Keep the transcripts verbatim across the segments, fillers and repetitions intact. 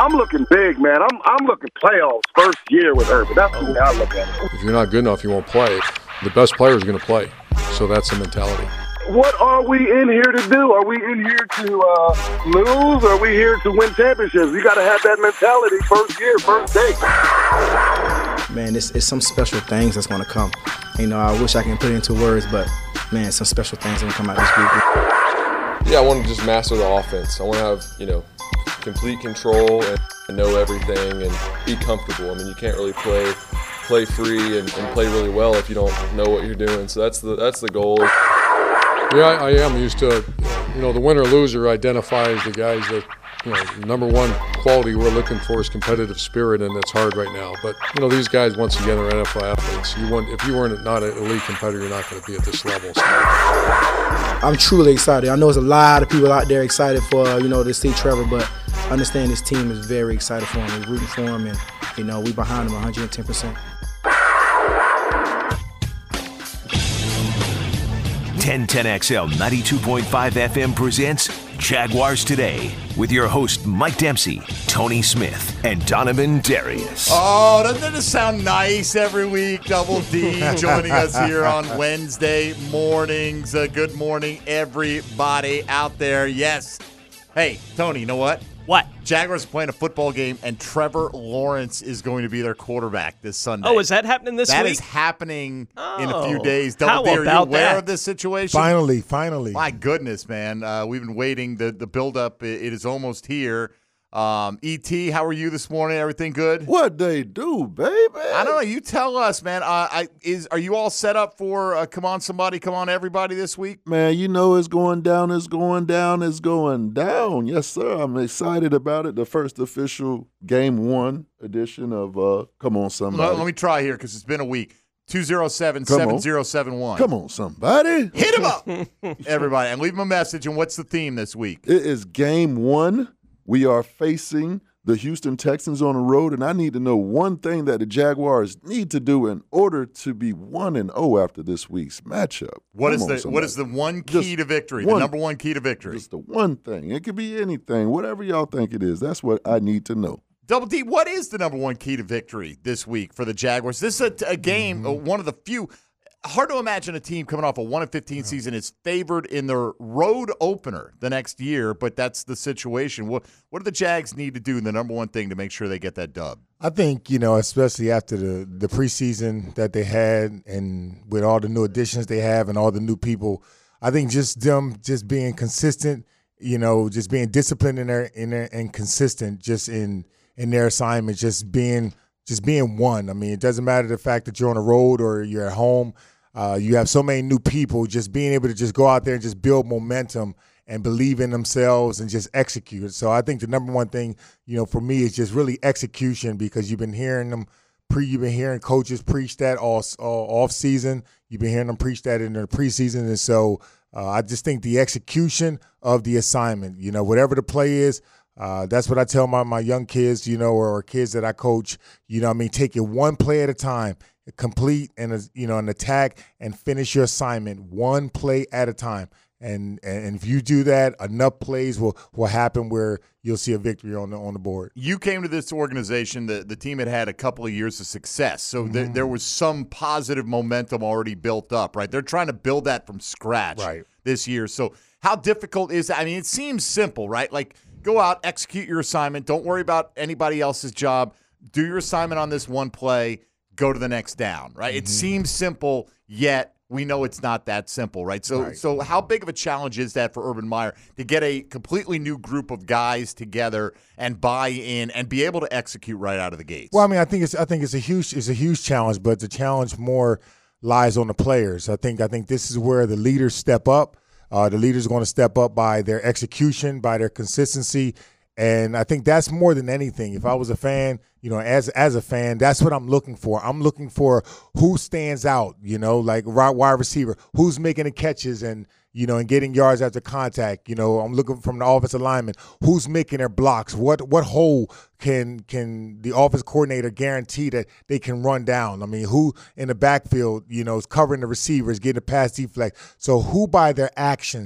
I'm looking big, man. I'm I'm looking playoffs first year with Urban. That's the way I look at it. If you're not good enough, you won't play. The best player is going to play. So that's the mentality. What are we in here to do? Are we in here to uh, lose? Or are we here to win championships? You got to have that mentality first year, first day. Man, it's, it's some special things that's going to come. You know, I wish I can put it into words, but, man, some special things are going to come out this week. Yeah, I want to just master the offense. I want to have, you know, complete control and know everything and be comfortable. I mean, you can't really play play free and, and play really well if you don't know what you're doing. So that's the that's the goal. Yeah, I, I am used to, you know, the winner loser identifies the guys that, you know, number one quality we're looking for is competitive spirit, and it's hard right now. But, you know, these guys, once again, are N F L athletes. You want, if you weren't not an elite competitor, you're not going to be at this level. So. I'm truly excited. I know there's a lot of people out there excited for, you know, to see Trevor, but I understand this team is very excited for him. We're rooting for him, and, you know, we're behind him one hundred ten percent. ten ten X L ninety-two point five F M presents Jaguars Today with your host Mike Dempsey, Tony Smith, and Donovan Darius. Oh, doesn't it sound nice every week? Double D joining us here on Wednesday mornings. Uh, good morning, everybody out there. Yes. Hey, Tony, you know what? What? Jaguars are playing a football game, and Trevor Lawrence is going to be their quarterback this Sunday. Oh, is that happening this that week? That is happening oh, in a few days. Double how D, are you about aware that? of this situation? Finally, finally. My goodness, man. Uh, we've been waiting. The, the build-up, it, it is almost here. Um, E T, how are you this morning? Everything good? What they do, baby? I don't know. You tell us, man. Uh, I is Are you all set up for uh, Come On Somebody, Come On Everybody this week? Man, you know it's going down, it's going down, it's going down. Yes, sir. I'm excited about it. The first official game one edition of uh, Come On Somebody. Let, let me try here because it's been a week. two oh seven, seven oh seven one. Come on, somebody. Hit him up, everybody, and leave him a message. And what's the theme this week? It is game one. We are facing the Houston Texans on the road, and I need to know one thing that the Jaguars need to do in order to be one and oh after this week's matchup. What Come is on, the somebody. What is the one key Just to victory? one, the number one key to victory? Just the one thing. It could be anything. Whatever y'all think it is, that's what I need to know. Double D, what is the number one key to victory this week for the Jaguars? This is a, a game, mm-hmm. uh, one of the few. Hard to imagine a team coming off a one and fifteen yeah. season is favored in their road opener the next year, but that's the situation. What what do the Jags need to do, the number one thing, to make sure they get that dub? I think, you know, especially after the, the preseason that they had and with all the new additions they have and all the new people, I think just them just being consistent, you know, just being disciplined in their in their and consistent just in in their assignment, just being just being one. I mean, it doesn't matter the fact that you're on the road or you're at home. Uh, you have so many new people, just being able to just go out there and just build momentum and believe in themselves and just execute. So I think the number one thing, you know, for me is just really execution, because you've been hearing them pre, you've been hearing coaches preach that all, all off season. You've been hearing them preach that in the preseason. And so uh, I just think the execution of the assignment, you know, whatever the play is, Uh, that's what I tell my, my young kids, you know, or, or kids that I coach, you know what I mean, take it one play at a time, complete and, you know, an attack and finish your assignment one play at a time. And and if you do that, enough plays will, will happen where you'll see a victory on the on the board. You came to this organization, the, the team had had a couple of years of success, so mm-hmm. th- there was some positive momentum already built up, right? They're trying to build that from scratch right. this year. So how difficult is that? I mean, it seems simple, right? Like, go out, execute your assignment. Don't worry about anybody else's job. Do your assignment on this one play. Go to the next down, right? Mm-hmm. It seems simple, yet we know it's not that simple, right? So, right. so how big of a challenge is that for Urban Meyer to get a completely new group of guys together and buy in and be able to execute right out of the gates? Well, I mean, I think it's I think it's a huge it's a huge challenge, but the challenge more lies on the players. I think I think this is where the leaders step up. Uh, the leaders are going to step up by their execution, by their consistency, and I think that's more than anything. If I was a fan, you know, as as a fan, that's what I'm looking for. I'm looking for who stands out, you know, like wide receiver, who's making the catches and, you know, and getting yards after contact. You know, I'm looking from the offensive lineman, who's making their blocks. What what hole can can the offense coordinator guarantee that they can run down? I mean, who in the backfield, you know, is covering the receivers, getting a pass deflect. So who by their actions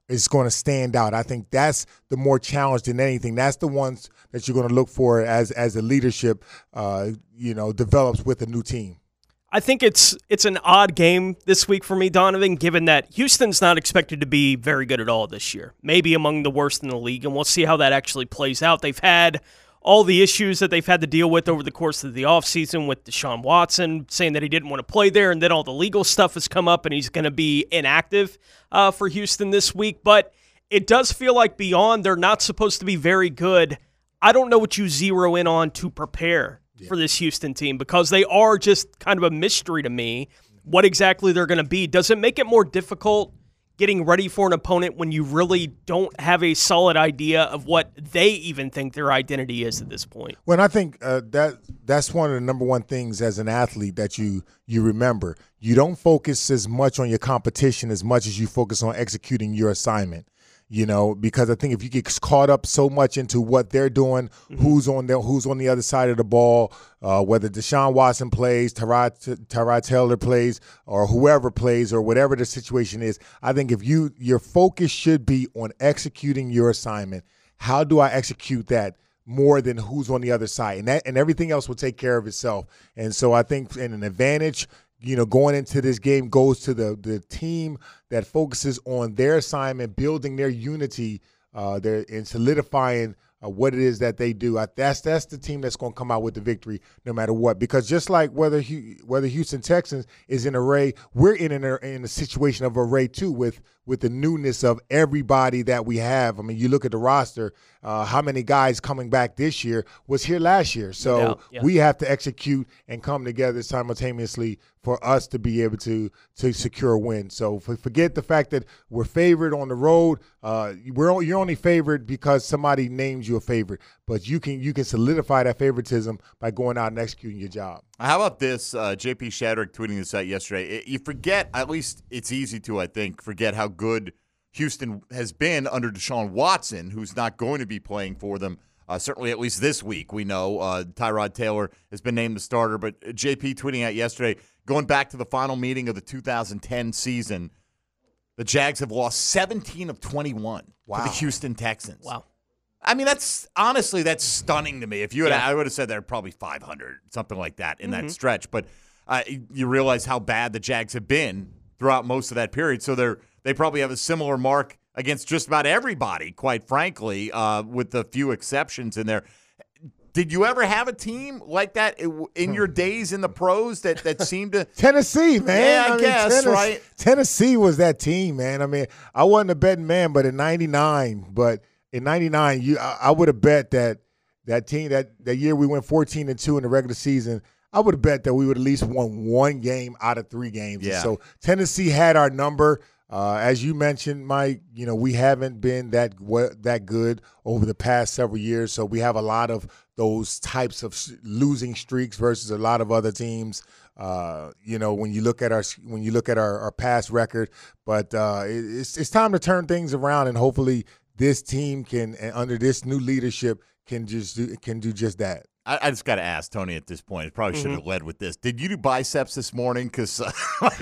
is going to stand out. I think that's the more challenge than anything. That's the ones that you're going to look for as as the leadership, uh, you know, develops with a new team. I think it's it's an odd game this week for me, Donovan, given that Houston's not expected to be very good at all this year. Maybe among the worst in the league, and we'll see how that actually plays out. They've had all the issues that they've had to deal with over the course of the offseason with Deshaun Watson saying that he didn't want to play there, and then all the legal stuff has come up, and he's going to be inactive uh, for Houston this week. But it does feel like beyond they're not supposed to be very good, I don't know what you zero in on to prepare for this Houston team, because they are just kind of a mystery to me what exactly they're going to be. Does it make it more difficult getting ready for an opponent when you really don't have a solid idea of what they even think their identity is at this point? Well, I think uh, that that's one of the number one things as an athlete that you you remember. You don't focus as much on your competition as much as you focus on executing your assignment. You know, because I think if you get caught up so much into what they're doing, mm-hmm. who's on the who's on the other side of the ball, uh, whether Deshaun Watson plays, Tyrod, Tyrod Taylor plays, or whoever plays, or whatever the situation is, I think if you your focus should be on executing your assignment. How do I execute that more than who's on the other side? And that and everything else will take care of itself. And so I think in an advantage, you know, going into this game goes to the the team that focuses on their assignment, building their unity, uh, their, and solidifying uh, what it is that they do. I, that's that's the team that's going to come out with the victory no matter what. Because just like whether whether Houston Texans is in array, we're in an, in a situation of array too with with the newness of everybody that we have. I mean, you look at the roster, uh, how many guys coming back this year was here last year. So yeah, yeah. we have to execute and come together simultaneously for us to be able to to secure a win. So forget the fact that we're favored on the road. Uh, we're you're only favored because somebody names you a favorite, but you can you can solidify that favoritism by going out and executing your job. How about this? Uh, J P Shadrick tweeting this out yesterday. You forget, at least it's easy to, I think, forget how good Houston has been under Deshaun Watson, who's not going to be playing for them. Uh, certainly, at least this week, we know uh, Tyrod Taylor has been named the starter. But J P tweeting out yesterday, going back to the final meeting of the two thousand ten season, the Jags have lost seventeen of twenty-one wow. to the Houston Texans. Wow. I mean, that's honestly, that's stunning to me. If you had, Yeah. I would have said they're probably five hundred, something like that in Mm-hmm. that stretch. But uh, you realize how bad the Jags have been throughout most of that period. So they're they probably have a similar mark against just about everybody, quite frankly, uh, with a few exceptions in there. Did you ever have a team like that in your days in the pros that, that seemed to Tennessee, man. Yeah, I, I mean, guess, Tennessee, right? Tennessee was that team, man. I mean, I wasn't a betting man, but in ninety-nine, but in ninety-nine, you I, I would have bet that that team that, that year we went fourteen and two in the regular season, I would have bet that we would at least won one game out of three games. Yeah. And so Tennessee had our number. Uh, as you mentioned, Mike, you know, we haven't been that that good over the past several years, so we have a lot of those types of losing streaks versus a lot of other teams. Uh, you know, when you look at our when you look at our, our past record, but uh, it, it's it's time to turn things around, and hopefully this team can, and under this new leadership, can just do, can do just that. I, I just got to ask Tony at this point. I probably should have Mm-hmm. led with this. Did you do biceps this morning? Because uh,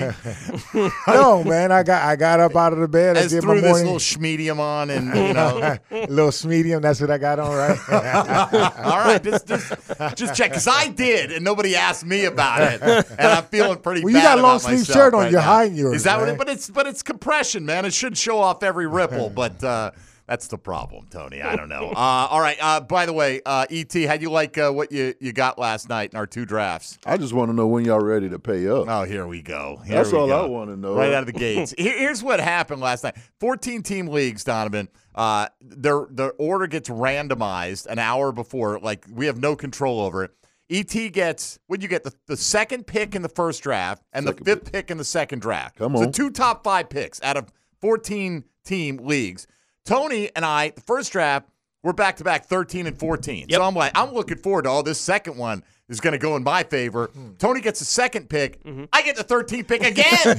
No, man, I got I got up out of the bed. I I just did threw my this morning. little schmedium on, and you know. little medium. That's what I got on, right? All right, just just just check because I did, and nobody asked me about it, and I'm feeling pretty. Well, you bad got a long about sleeve myself shirt on. right You're now. hiding yours, Is that what? man. It, but it's but it's compression, man. It should show off every ripple, but uh, that's the problem, Tony. I don't know. Uh, all right. Uh, by the way, uh, E T, how'd you like uh, what you you got last night in our two drafts? I just want to know when y'all ready to pay up. Oh, here we go. Here That's we all go. I want to know. Right out of the gates. Here, here's what happened last night. fourteen-team leagues, Donovan. Uh, their their order gets randomized an hour before. Like, we have no control over it. E T gets, what'd you get? The, the second pick in the first draft and Second the fifth pick. pick in the second draft. Come So on. two top five picks out of fourteen-team leagues. Tony and I, the first draft, we're back-to-back thirteen and fourteen. Yep. So I'm like, I'm looking forward to all this second one is going to go in my favor. Hmm. Tony gets the second pick. Mm-hmm. I get the thirteenth pick again.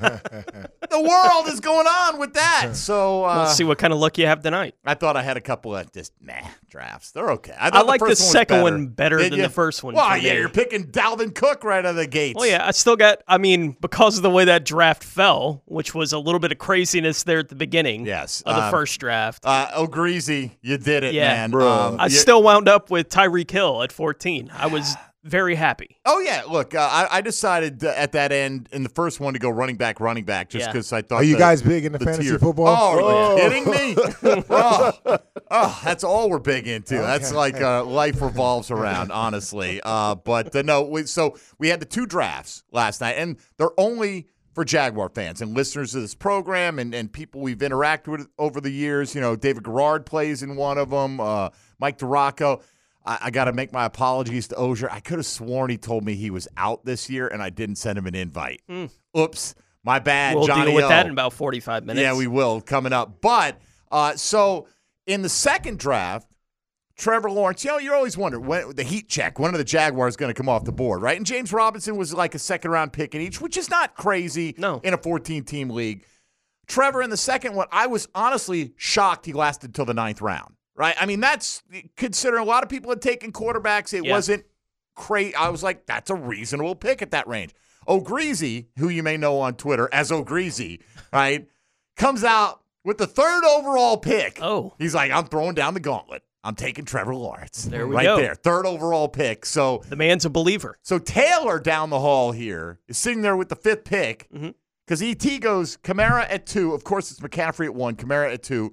The world is going on with that. So uh, Let's see what kind of luck you have tonight. I thought I had a couple of just nah drafts. They're okay. I, I like the, first second one, one better Did than you? the first one. Well, for yeah, me. you're picking Dalvin Cook right out of the gates. Well, yeah, I still got, I mean, because of the way that draft fell, which was a little bit of craziness there at the beginning Yes, of the um, first draft. Uh, O'Greasy, you did it, Yeah. man. Bro. Um, I you- still wound up with Tyreek Hill at fourteen. I was very happy. Oh, yeah. Look, uh, I, I decided uh, at that end in the first one to go running back, running back, just Yeah. because I thought. Are you the- guys big into the fantasy tier- football? Oh, are you kidding me? oh, oh, that's all we're big into. That's like uh, life revolves around, honestly. Uh, but uh, no, we, so we had the two drafts last night, and they're only for Jaguar fans and listeners of this program and, and people we've interacted with over the years. You know, David Garrard plays in one of them, uh, Mike DeRocco. I, I got to make my apologies to Ozier. I could have sworn he told me he was out this year, and I didn't send him an invite. Mm. Oops, my bad, We'll Johnny deal with O. that in about forty-five minutes. Yeah, we will coming up. But uh, so in the second draft, Trevor Lawrence, you know, you're always wondering when the heat check, when are the Jaguars going to come off the board, right? And James Robinson was like a second round pick in each, which is not crazy No. in a fourteen team league. Trevor in the second one, I was honestly shocked he lasted till the ninth round, right? I mean, that's considering a lot of people had taken quarterbacks. It Yeah. wasn't crazy. I was like, that's a reasonable pick at that range. O'Greasy, who you may know on Twitter as O'Greasy, right, comes out with the third overall pick. Oh. He's like, I'm throwing down the gauntlet. I'm taking Trevor Lawrence. There we right go. there. Third overall pick. So The man's a believer. so Taylor down the hall here is sitting there with the fifth pick because E T goes Kamara at two. Of course, it's McCaffrey at one, Kamara at two.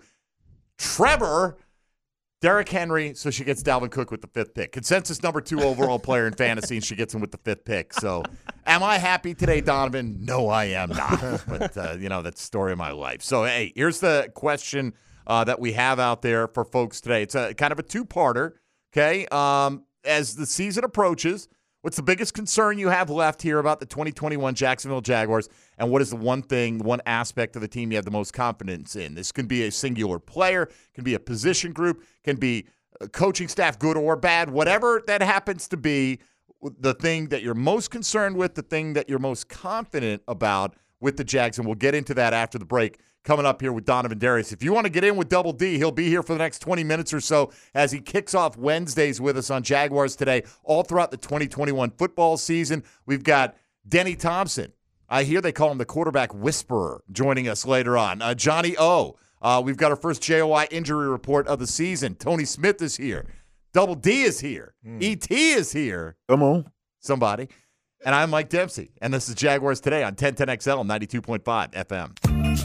Trevor, Derrick Henry, so she gets Dalvin Cook with the fifth pick. Consensus number two overall player in fantasy, and she gets him with the fifth pick. So am I happy today, Donovan? No, I am not. But, uh, you know, that's the story of my life. So, hey, here's the question uh, that we have out there for folks today. It's a kind of a two-parter, okay? Um, as the season approaches, what's the biggest concern you have left here about the twenty twenty-one Jacksonville Jaguars, and what is the one thing, one aspect of the team you have the most confidence in? This can be a singular player, can be a position group, can be a coaching staff, good or bad, whatever that happens to be, the thing that you're most concerned with, the thing that you're most confident about with the Jags, and we'll get into that after the break. Coming up here with Donovan Darius. If you want to get in with Double D, he'll be here for the next twenty minutes or so as he kicks off Wednesdays with us on Jaguars Today all throughout the twenty twenty-one football season. We've got Denny Thompson. I hear they call him the quarterback whisperer joining us later on. Uh, Johnny O. Uh, we've got our first J O I injury report of the season. Tony Smith is here. Double D is here. Mm. E T is here. Come on. Somebody. And I'm Mike Dempsey. And this is Jaguars Today on ten ten X L ninety-two point five F M.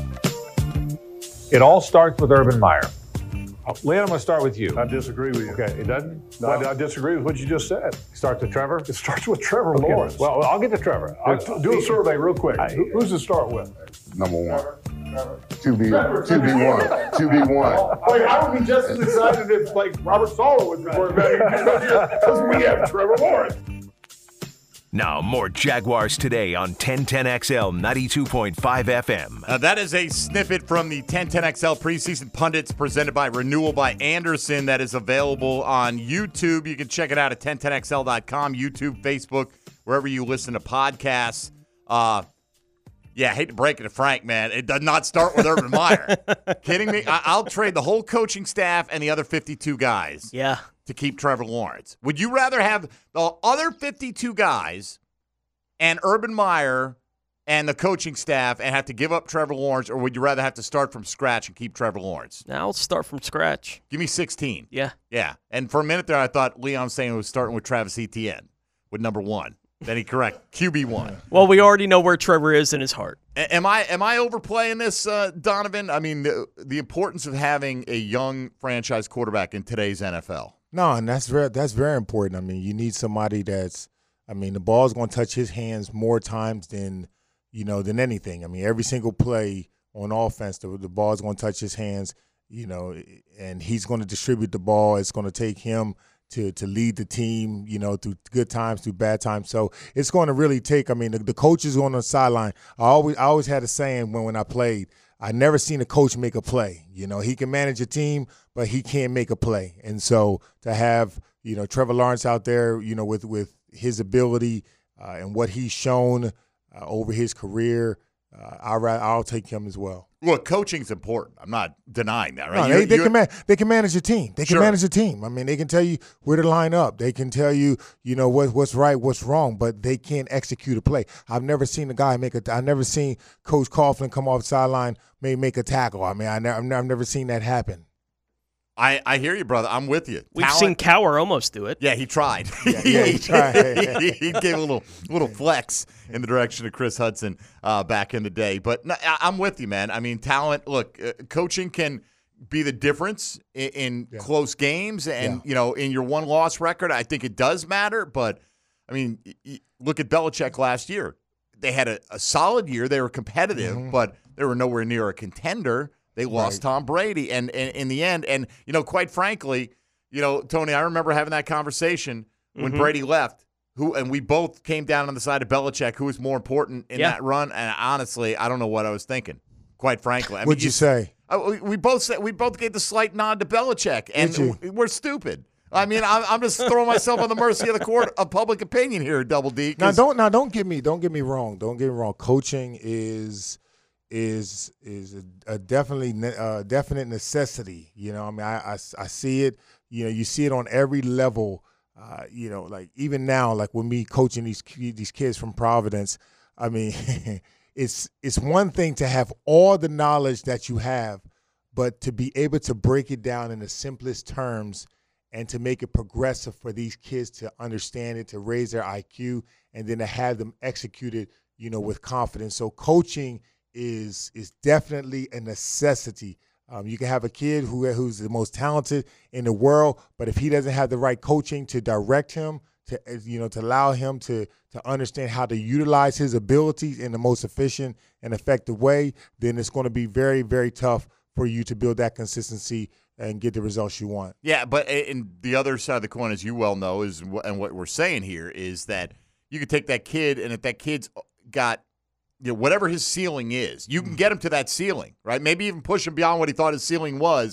It all starts with Urban Meyer. Lynn, I'm going to start with you. I disagree with you. Okay, it doesn't? No, I, I disagree with what you just said. Starts with Trevor? It starts with Trevor Okay, Lawrence. Well, I'll get to Trevor. Uh, t- do a survey real quick. I- Who- Who's to start with? Number one. two B one. two B one. two B one. Wait, I would be just as excited if, like, Robert Saleh was the quarterback because we have Trevor Lawrence. Now, more Jaguars Today on ten ten X L ninety-two point five F M. Uh, that is a snippet from the ten ten X L preseason pundits presented by Renewal by Anderson that is available on YouTube. You can check it out at ten ten X L dot com, YouTube, Facebook, wherever you listen to podcasts. Uh, yeah, I hate to break it to Frank, man. It does not start with Urban Meyer. Kidding me? I- I'll trade the whole coaching staff and the other fifty-two guys. Yeah. To keep Trevor Lawrence. Would you rather have the other fifty-two guys and Urban Meyer and the coaching staff and have to give up Trevor Lawrence, or would you rather have to start from scratch and keep Trevor Lawrence? Now I'll start from scratch. Give me sixteen. Yeah. Yeah. And for a minute there, I thought Leon saying it was starting with Travis Etienne with number one. Then he correct. Q B one. Well, we already know where Trevor is in his heart. A- Am I am I overplaying this, uh, Donovan? I mean, the, the importance of having a young franchise quarterback in today's N F L. No, and that's very that's very important. I mean, you need somebody that's, I mean, the ball's going to touch his hands more times than, you know, than anything. I mean, every single play on offense, the, the ball's going to touch his hands, you know, and he's going to distribute the ball. It's going to take him to to lead the team, you know, through good times, through bad times. So it's going to really take, I mean, the, the coaches on the sideline. I always I always had a saying when, when I played, I never seen a coach make a play. You know, he can manage a team, but he can't make a play. And so to have, you know, Trevor Lawrence out there, you know, with with his ability uh, and what he's shown uh, over his career, uh, I'll, I'll take him as well. Look, coaching's important. I'm not denying that, right? No, they, you, they, you, can man, they can manage a team. They can Sure. manage a team. I mean, they can tell you where to line up. They can tell you, you know, what, what's right, what's wrong, but they can't execute a play. I've never seen a guy make a – I've never seen Coach Coughlin come off the sideline, may make a tackle. I mean, I ne- I've never seen that happen. I, I hear you, brother. I'm with you. We've Talent- seen Cower almost do it. Yeah, he tried. Yeah, yeah, he tried. he, he gave a little little flex in the direction of Chris Hudson uh, back in the day. But no, I, I'm with you, man. I mean, talent. Look, uh, coaching can be the difference in, in Yeah. close games, and Yeah. you know, in your one loss record. I think it does matter. But I mean, y- y- look at Belichick last year. They had a, a solid year. They were competitive, Mm-hmm. but they were nowhere near a contender. They lost Right. Tom Brady, and, and in the end, and you know, quite frankly, you know, Tony, I remember having that conversation when Mhm. Brady left. Who and we both came down on the side of Belichick. Who was more important in Yeah. that run? And honestly, I don't know what I was thinking. Quite frankly, I What'd mean, you say? uh, we- we both said we both gave the slight nod to Belichick, and Did you? w- we're stupid. I mean, I'm, I'm just throwing myself on the mercy of the court of public opinion here, Double D. Now 'cause- don't now don't get me don't get me wrong. Don't get me wrong. Coaching is is is a, a definitely ne- uh, definite necessity. You know, I mean, I, I, I see it. You know, you see it on every level. Uh, you know, like even now, like with me coaching these ki- these kids from Providence. I mean, it's it's one thing to have all the knowledge that you have, but to be able to break it down in the simplest terms and to make it progressive for these kids to understand it, to raise their I Q, and then to have them execute it, you know, with confidence. So coaching is is definitely a necessity. Um, you can have a kid who who's the most talented in the world, but if he doesn't have the right coaching to direct him, to you know, to allow him to to understand how to utilize his abilities in the most efficient and effective way, then it's going to be very, very tough for you to build that consistency and get the results you want. Yeah, but in the other side of the coin, as you well know, is and what we're saying here is that you could take that kid, and if that kid's got, you know, whatever his ceiling is, you can get him to that ceiling, right? Maybe even push him beyond what he thought his ceiling was.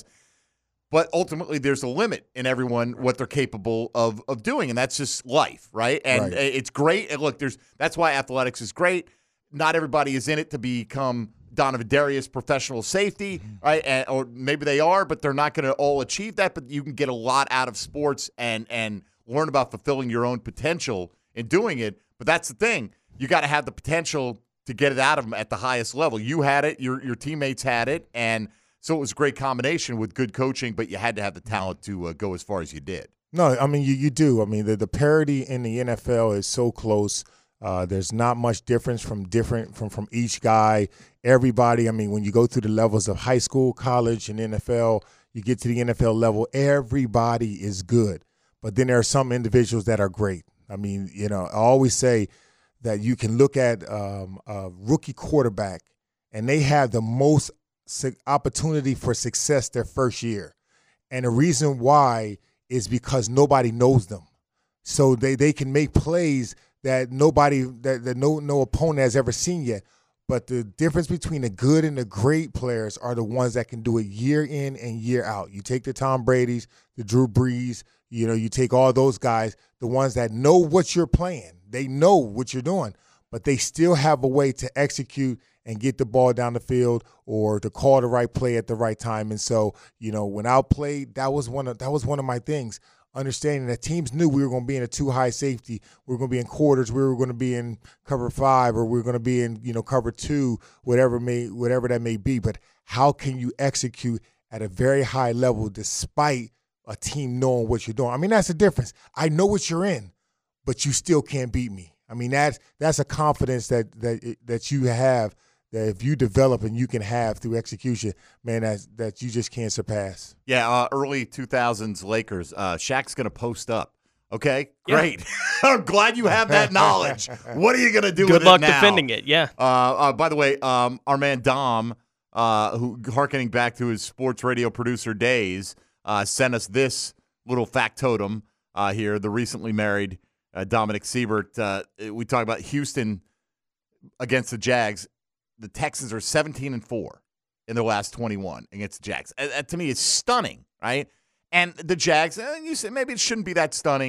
But ultimately, there's a limit in everyone what they're capable of of doing, and that's just life, right? And Right. it's great. And look, there's that's why athletics is great. Not everybody is in it to become Donovan Darius professional safety, right? And, or maybe they are, but they're not going to all achieve that. But you can get a lot out of sports and and learn about fulfilling your own potential in doing it. But that's the thing. You got to have the potential to get it out of them at the highest level. You had it. Your your teammates had it. And so it was a great combination with good coaching, but you had to have the talent to uh, go as far as you did. No, I mean, you, you do. I mean, the, the parity in the N F L is so close. Uh, there's not much difference from different from, from each guy. Everybody, I mean, when you go through the levels of high school, college, and N F L, you get to the N F L level, everybody is good. But then there are some individuals that are great. I mean, you know, I always say that you can look at um, a rookie quarterback, and they have the most su- opportunity for success their first year. And the reason why is because nobody knows them. So they, they can make plays that nobody, that, that no no opponent has ever seen yet. But the difference between the good and the great players are the ones that can do it year in and year out. You take the Tom Brady's, the Drew Brees, you know, you take all those guys, the ones that know what you're playing. They know what you're doing, but they still have a way to execute and get the ball down the field or to call the right play at the right time. And so, you know, when I played, that was one of that was one of my things. Understanding that teams knew we were going to be in a two high safety, we were going to be in quarters, we were going to be in cover five, or we were going to be in, you know, cover two, whatever may whatever that may be. But how can you execute at a very high level despite a team knowing what you're doing? I mean, that's the difference. I know what you're in, but you still can't beat me. I mean, that's that's a confidence that that that you have, that if you develop and you can have through execution, man, that's, that you just can't surpass. Yeah, uh, early two thousands Lakers. Uh, Shaq's going to post up. Okay, Yeah. great. I'm glad you have that knowledge. What are you going to do Good with luck it now? defending it, yeah. Uh, uh, by the way, um, our man Dom, uh, who hearkening back to his sports radio producer days, uh, sent us this little factotum uh, here. The recently married uh, Dominic Siebert. Uh, we talk about Houston against the Jags. The Texans are seventeen and four in their last twenty-one against the Jags. Uh, that to me is stunning, right? And the Jags, uh, you say maybe it shouldn't be that stunning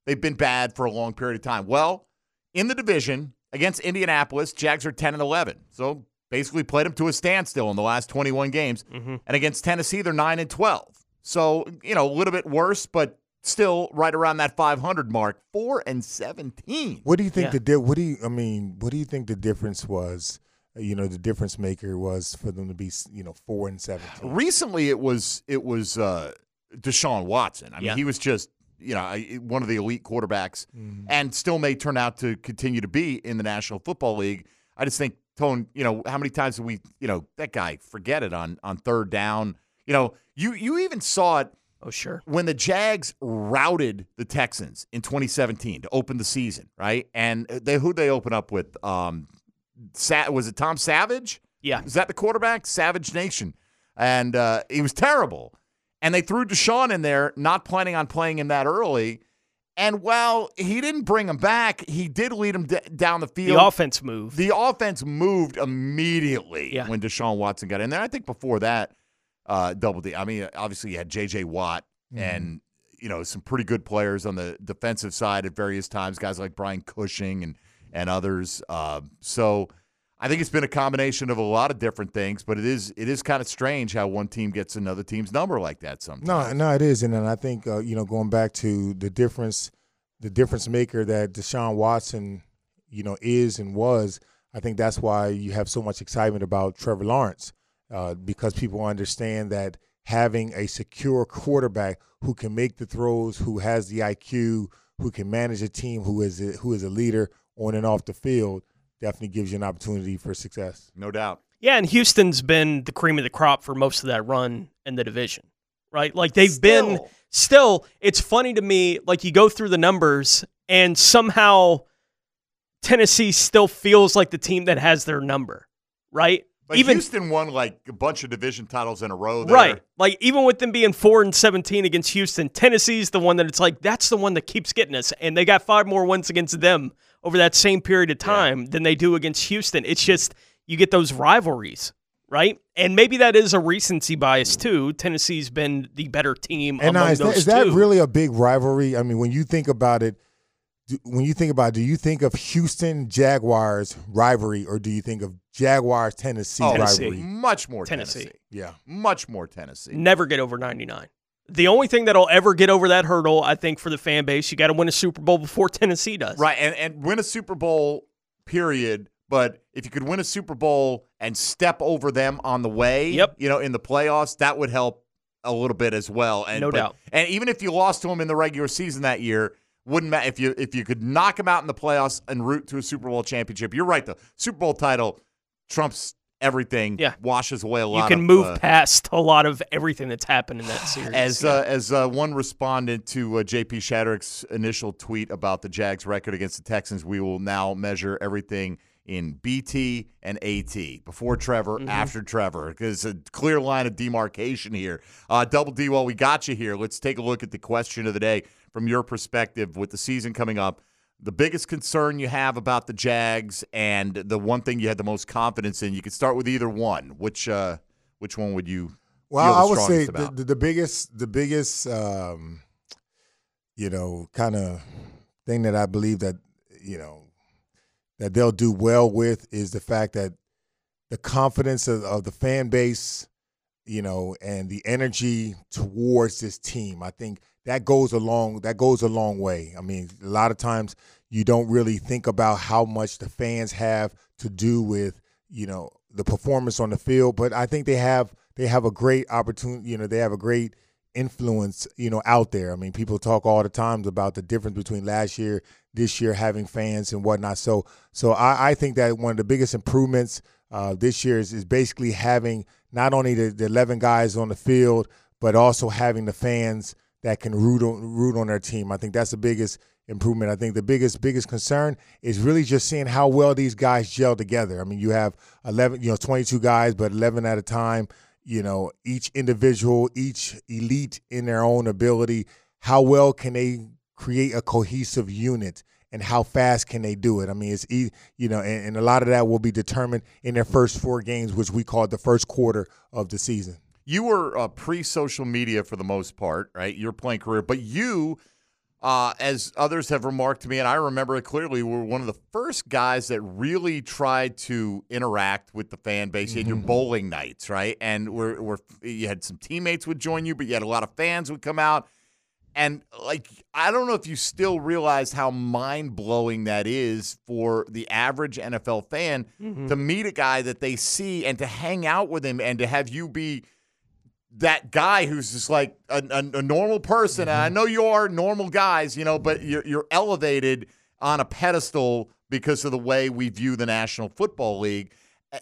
they've been bad for a long period of time. Well, in the division against Indianapolis, Jags are ten and eleven. So basically played them to a standstill in the last twenty-one games. Mm-hmm. And against Tennessee, they're nine and twelve. So, you know, a little bit worse, but still right around that five hundred mark. four and seventeen. What do you think Yeah. the di- what do you I mean, what do you think the difference was? You know, the difference maker was for them to be, you know, four and seventeen. Recently, it was it was uh, Deshaun Watson. I mean, Yeah. he was just you know one of the elite quarterbacks, Mhm. and still may turn out to continue to be in the National Football League. I just think, Tone, you know, how many times have we, you know, that guy, forget it on on third down. You know, you you even saw it. Oh, sure. When the Jags routed the Texans in twenty seventeen to open the season, right? And they who'd they open up with? Um, Sa- was it Tom Savage? Yeah. Is that the quarterback? Savage Nation. And uh, he was terrible. And they threw Deshaun in there, not planning on playing him that early. And while he didn't bring him back, he did lead him d- down the field. The offense moved. The offense moved immediately Yeah. when Deshaun Watson got in there. I think before that, uh, Double D. I mean, obviously you had J J. Watt and, you know, some pretty good players on the defensive side at various times, guys like Brian Cushing and, and others. Uh, so I think it's been a combination of a lot of different things, but it is it is kind of strange how one team gets another team's number like that sometimes. No, no, it is, and then I think uh, you know, going back to the difference, the difference maker that Deshaun Watson, you know, is and was. I think that's why you have so much excitement about Trevor Lawrence, uh, because people understand that having a secure quarterback who can make the throws, who has the I Q, who can manage a team, who is a, who is a leader on and off the field, definitely gives you an opportunity for success. No doubt. Yeah, and Houston's been the cream of the crop for most of that run in the division, right? Like they've Still. been still. It's funny to me, like you go through the numbers and somehow Tennessee still feels like the team that has their number, right? But even Houston won like a bunch of division titles in a row there. right, like even with them being four and seventeen against Houston, Tennessee's the one that it's like that's the one that keeps getting us, and they got five more wins against them over that same period of time yeah. than they do against Houston. It's just you get those rivalries, right? And maybe that is a recency bias too. Tennessee's been the better team and among now, is those that, is two. that really a big rivalry? I mean, when you think about it, do, when you think about it, do you think of Houston Jaguars rivalry or do you think of Jaguars Tennessee oh, Tennessee. rivalry? Much more Tennessee. Tennessee. Yeah. Much more Tennessee. Never get over ninety-nine. The only thing that'll ever get over that hurdle, I think, for the fan base, you got to win a Super Bowl before Tennessee does. Right, and, and win a Super Bowl, period. But if you could win a Super Bowl and step over them on the way, yep. you know, in the playoffs, that would help a little bit as well. And, no but, doubt. And even if you lost to them in the regular season that year, wouldn't matter if you if you could knock them out in the playoffs and route to a Super Bowl championship. You're right, the Super Bowl title trumps everything. Yeah. Washes away a lot. You can of, move uh, past a lot of everything that's happened in that series. As yeah. uh, as uh, one respondent to uh, J P Shadrick's initial tweet about the Jags' record against the Texans, we will now measure everything in B T and A T, before Trevor, Mm-hmm. after Trevor, because a clear line of demarcation here. Uh, Double D, while we got you here, let's take a look at the question of the day from your perspective with the season coming up. The biggest concern you have about the Jags and the one thing you had the most confidence in. You could start with either one. Which uh, which one would you Well, feel the I would say strongest the, about? the, the biggest, the biggest, um, you know, kind of thing that I believe that, you know, that they'll do well with is the fact that the confidence of, of the fan base, you know, and the energy towards this team. I think that goes a long, that goes a long way. I mean, a lot of times you don't really think about how much the fans have to do with, you know, the performance on the field, but I think they have they have a great opportunity, you know, they have a great influence, you know, out there. I mean, people talk all the time about the difference between last year, this year, having fans and whatnot. So so I, I think that one of the biggest improvements uh, this year is, is basically having not only the, the eleven guys on the field, but also having the fans that can root on, root on their team. I think that's the biggest improvement. I think the biggest biggest concern is really just seeing how well these guys gel together. I mean, you have eleven, you know, twenty-two guys, but eleven at a time. You know, each individual, each elite in their own ability. How well can they create a cohesive unit, and how fast can they do it? I mean, it's you know, and, and a lot of that will be determined in their first four games, which we call the first quarter of the season. You were uh, pre-social media for the most part, right? Your playing career, but you uh, as others have remarked to me, and I remember it clearly, we were one of the first guys that really tried to interact with the fan base. You had your bowling nights, right? And we're, we're, you had some teammates would join you, but you had a lot of fans would come out. And, like, I don't know if you still realize how mind-blowing that is for the average N F L fan mm-hmm. to meet a guy that they see and to hang out with him and to have you be that guy who's just like a, a, a normal person. Mm-hmm. And I know you are normal guys, you know, but you're, you're elevated on a pedestal because of the way we view the National Football League.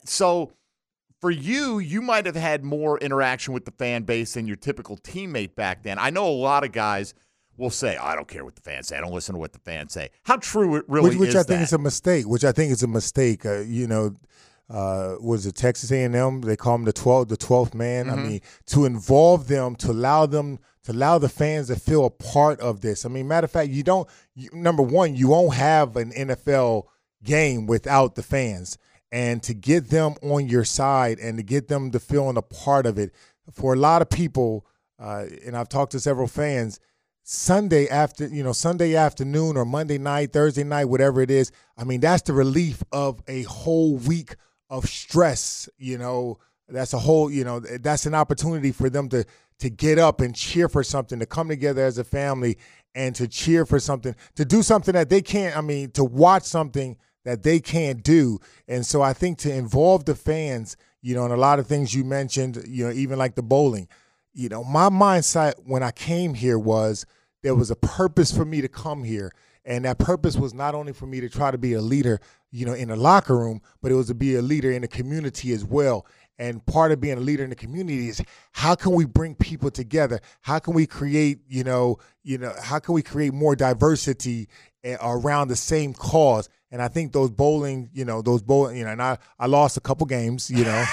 So for you, you might have had more interaction with the fan base than your typical teammate back then. I know a lot of guys will say, oh, I don't care what the fans say. I don't listen to what the fans say. How true it really which, which is I think that? is a mistake, which I think is a mistake. Uh, you know, uh, was it Texas A and M? They call him the twelfth, the twelfth man. Mm-hmm. I mean, to involve them, to allow them, to allow the fans to feel a part of this. I mean, matter of fact, you don't, you, number one, you won't have an N F L game without the fans. And to get them on your side and to get them to feeling a part of it, for a lot of people, uh, and I've talked to several fans, Sunday after, you know, Sunday afternoon or Monday night, Thursday night, whatever it is, I mean, that's the relief of a whole week of stress. You know, that's a whole, you know, that's an opportunity for them to to get up and cheer for something, to come together as a family and to cheer for something, to do something that they can't, I mean, to watch something that they can't do. And so I think to involve the fans, you know, and a lot of things you mentioned, you know, even like the bowling, you know, my mindset when I came here was there was a purpose for me to come here. And that purpose was not only for me to try to be a leader, you know, in the locker room, but it was to be a leader in the community as well. And part of being a leader in the community is how can we bring people together? How can we create, you know, you know, how can we create more diversity around the same cause? And I think those bowling, you know, those bowling, you know, and I, I lost a couple games, you know.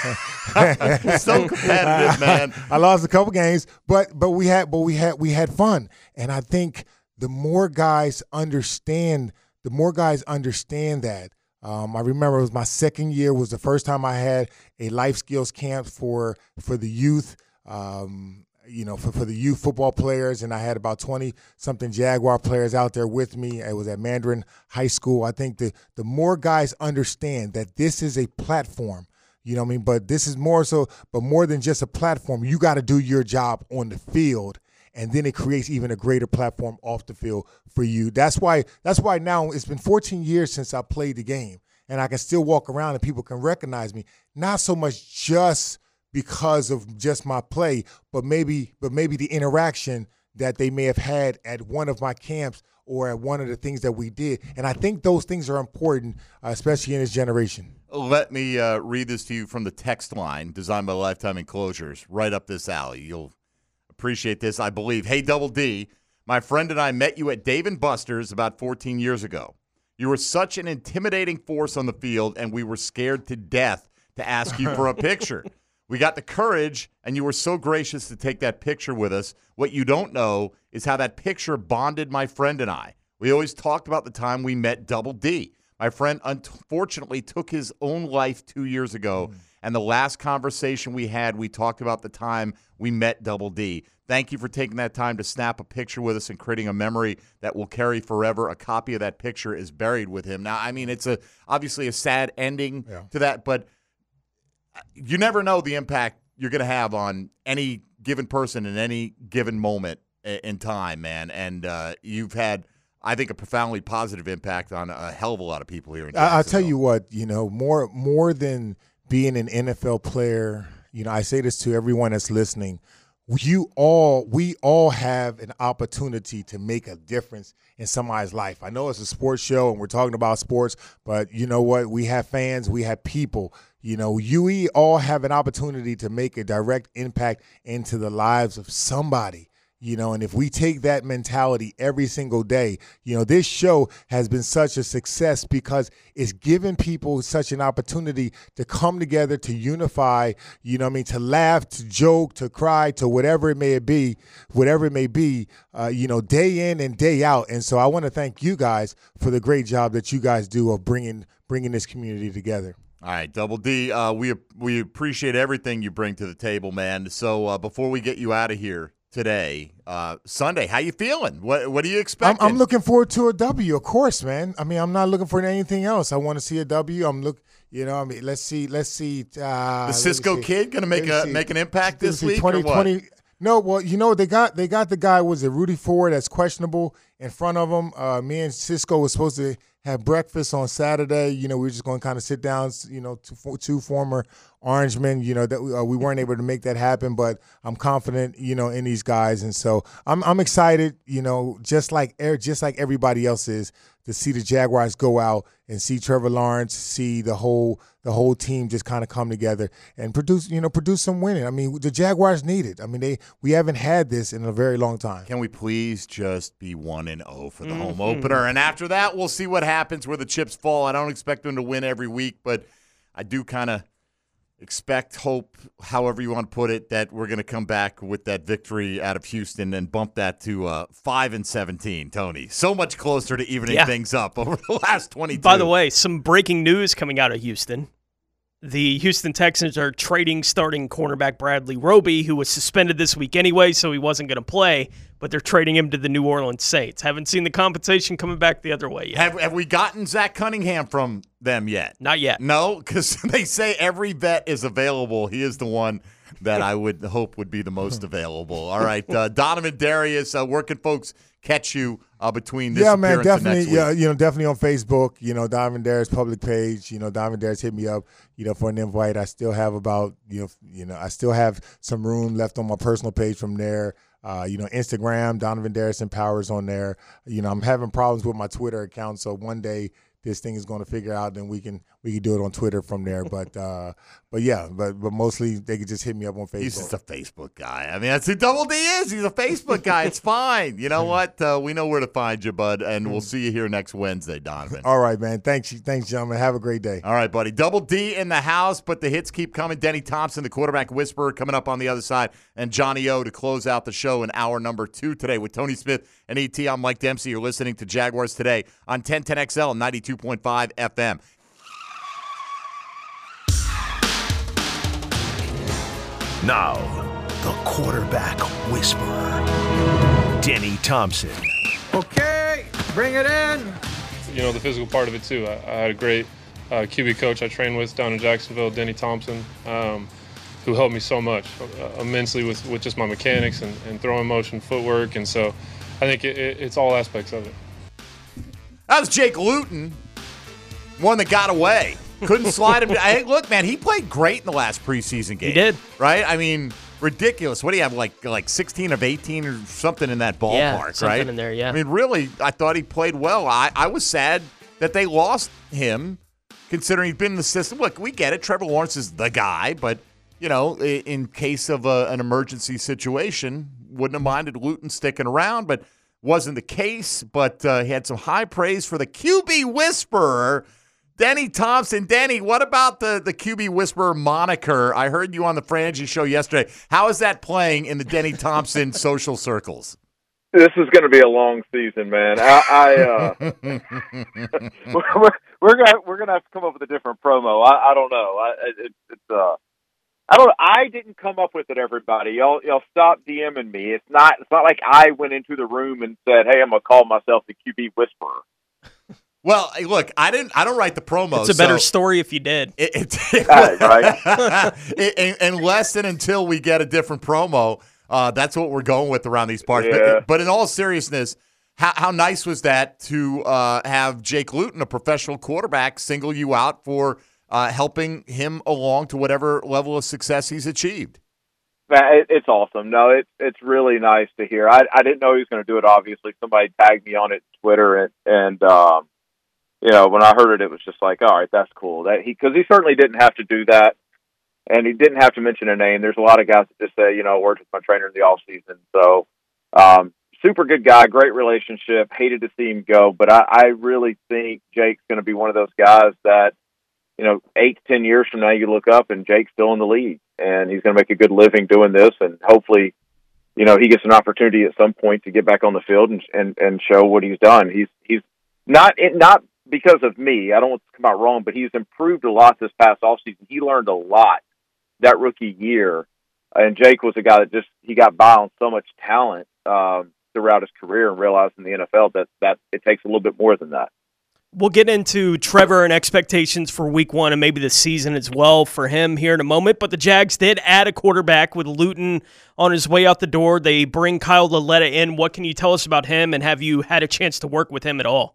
So competitive, man. I lost a couple games, but but we had but we had we had fun. And I think the more guys understand, the more guys understand that. Um, I remember it was my second year, was the first time I had a life skills camp for for the youth. Um, you know, for, for the youth football players, and I had about twenty-something Jaguar players out there with me. It was at Mandarin High School. I think the, the more guys understand that this is a platform, you know what I mean, but this is more so, but more than just a platform, you got to do your job on the field, and then it creates even a greater platform off the field for you. That's why, that's why now it's been fourteen years since I played the game, and I can still walk around and people can recognize me, not so much just because of just my play, but maybe but maybe the interaction that they may have had at one of my camps or at one of the things that we did. And I think those things are important, uh, especially in this generation. Let me uh, read this to you from the text line designed by Lifetime Enclosures, right up this alley. You'll appreciate this, I believe. Hey, Double D, my friend and I met you at Dave and Buster's about fourteen years ago. You were such an intimidating force on the field, and we were scared to death to ask you for a picture. We got the courage, and you were so gracious to take that picture with us. What you don't know is how that picture bonded my friend and I. We always talked about the time we met Double D. My friend unfortunately took his own life two years ago, mm. and the last conversation we had, we talked about the time we met Double D. Thank you for taking that time to snap a picture with us and creating a memory that will carry forever. A copy of that picture is buried with him. Now, I mean, it's a obviously a sad ending yeah. to that, but you never know the impact you're going to have on any given person in any given moment in time, man. And uh, you've had, I think, a profoundly positive impact on a hell of a lot of people here in Jacksonville. I'll tell you what, you know, more more than being an N F L player, you know, I say this to everyone that's listening. You all, we all have an opportunity to make a difference in somebody's life. I know it's a sports show and we're talking about sports, but you know what? We have fans, we have people. You know, you we all have an opportunity to make a direct impact into the lives of somebody. You know, and if we take that mentality every single day, you know, this show has been such a success because it's given people such an opportunity to come together, to unify, you know what I mean, to laugh, to joke, to cry, to whatever it may be, whatever it may be, uh, you know, day in and day out. And so I want to thank you guys for the great job that you guys do of bringing bringing this community together. All right, Double D, uh, we we appreciate everything you bring to the table, man. So uh, before we get you out of here, today, uh, Sunday. How you feeling? What What do you expect? I'm, I'm looking forward to a W, of course, man. I mean, I'm not looking for anything else. I want to see a W. I'm look, you know, I mean, let's see, let's see. Uh, the Cisco kid going to make a see. make an impact this week twenty, or what? twenty, no, well, you know, they got they got the guy, was it Rudy Ford, that's questionable in front of him. Uh, me and Cisco was supposed to have breakfast on Saturday. You know, we were just going to kind of sit down, you know, two, two former Orangemen, you know, that we, uh, we weren't able to make that happen, but I'm confident, you know, in these guys. And so I'm I'm excited, you know, just like just like everybody else is, to see the Jaguars go out and see Trevor Lawrence, see the whole the whole team just kind of come together and produce, you know, produce some winning. I mean, the Jaguars need it. I mean, they we haven't had this in a very long time. Can we please just be one and zero for the Mm-hmm. home opener? And after that, we'll see what happens where the chips fall. I don't expect them to win every week, but I do kind of expect, hope, however you want to put it, that we're going to come back with that victory out of Houston and bump that to uh, five and seventeen. Tony, so much closer to evening Yeah. things up over the last twenty-two. By the way, some breaking news coming out of Houston. The Houston Texans are trading starting cornerback Bradley Roby, who was suspended this week anyway, so he wasn't going to play, but they're trading him to the New Orleans Saints. Haven't seen the compensation coming back the other way yet. Have, have we gotten Zach Cunningham from them yet? Not yet. No, because they say every vet is available. He is the one that I would hope would be the most available. All right, uh, Donovan Darius, uh, where can folks catch you uh, between this Yeah, man, appearance and definitely. next week? Yeah, you know, definitely on Facebook. You know, Donovan Darius public page. You know, Donovan Darius hit me up. You know, for an invite. I still have about you know, you know, I still have some room left on my personal page from there. Uh, you know, Instagram, Donovan Darius Empowers on there. You know, I'm having problems with my Twitter account, so one day this thing is going to figure out, then we can we can do it on Twitter from there. But uh, but yeah, but but mostly they can just hit me up on Facebook. He's just a Facebook guy. I mean, that's who Double D is. He's a Facebook guy. It's fine. You know what? Uh, we know where to find you, bud, and we'll see you here next Wednesday, Donovan. All right, man. Thanks, thanks, gentlemen. Have a great day. All right, buddy. Double D in the house, but the hits keep coming. Denny Thompson, the quarterback whisperer, coming up on the other side, and Johnny O to close out the show in hour number two today with Tony Smith and E T. I'm Mike Dempsey. You're listening to Jaguars Today on ten ten X L ninety-two point five F M. Now, the quarterback whisperer, Denny Thompson. Okay, bring it in. You know, the physical part of it, too. I, I had a great uh, Q B coach I trained with down in Jacksonville, Denny Thompson, um, who helped me so much, uh, immensely with, with just my mechanics and, and throwing motion, footwork. And so I think it, it, it's all aspects of it. That was Jake Luton, one that got away. Couldn't slide him. Hey, look, man, he played great in the last preseason game. He did. Right? I mean, ridiculous. What do you have, like like sixteen of eighteen or something in that ballpark, Yeah, right? something in there, yeah. I mean, really, I thought he played well. I, I was sad that they lost him, considering he's been in the system. Look, we get it. Trevor Lawrence is the guy, but, you know, in, in case of a, an emergency situation, wouldn't have minded Luton sticking around, but wasn't the case. But uh, he had some high praise for the Q B whisperer, Denny Thompson. Denny, what about the, the Q B whisperer moniker? I heard you on the Frangie show yesterday. How is that playing in the Denny Thompson social circles? This is going to be a long season, man. I, I uh, we're, we're gonna we're gonna have to come up with a different promo. I, I don't know. I, it, it's uh, I don't. I didn't come up with it. Everybody, y'all, y'all stop DMing me. It's not. It's not like I went into the room and said, "Hey, I'm gonna call myself the Q B whisperer." Well, hey, look, I didn't. I don't write the promo. It's a better so story if you did. It, it, it, right. it, unless and until we get a different promo, uh, that's what we're going with around these parts. Yeah. But, but in all seriousness, how, how nice was that to uh, have Jake Luton, a professional quarterback, single you out for uh, helping him along to whatever level of success he's achieved? Man, it, it's awesome. No, it's it's really nice to hear. I I didn't know he was going to do it. Obviously, somebody tagged me on it on Twitter, and and um, you know, when I heard it, it was just like, all right, that's cool. That he because he certainly didn't have to do that, and he didn't have to mention a name. There's a lot of guys that just say, you know, worked with my trainer in the off season. So, um, super good guy, great relationship. Hated to see him go, but I, I really think Jake's going to be one of those guys that, you know, eight to ten years from now, you look up and Jake's still in the league, and he's going to make a good living doing this, and hopefully, you know, he gets an opportunity at some point to get back on the field and and, and show what he's done. He's he's not not because of me. I don't want to come out wrong, but he's improved a lot this past offseason. He learned a lot that rookie year, And Jake was a guy that just he got by on so much talent um, throughout his career and realized in the N F L that that it takes a little bit more than that. We'll get into Trevor and expectations for week one and maybe the season as well for him here in a moment. But the Jags did add a quarterback with Luton on his way out the door. They bring Kyle Lauletta in. What can you tell us about him, and have you had a chance to work with him at all?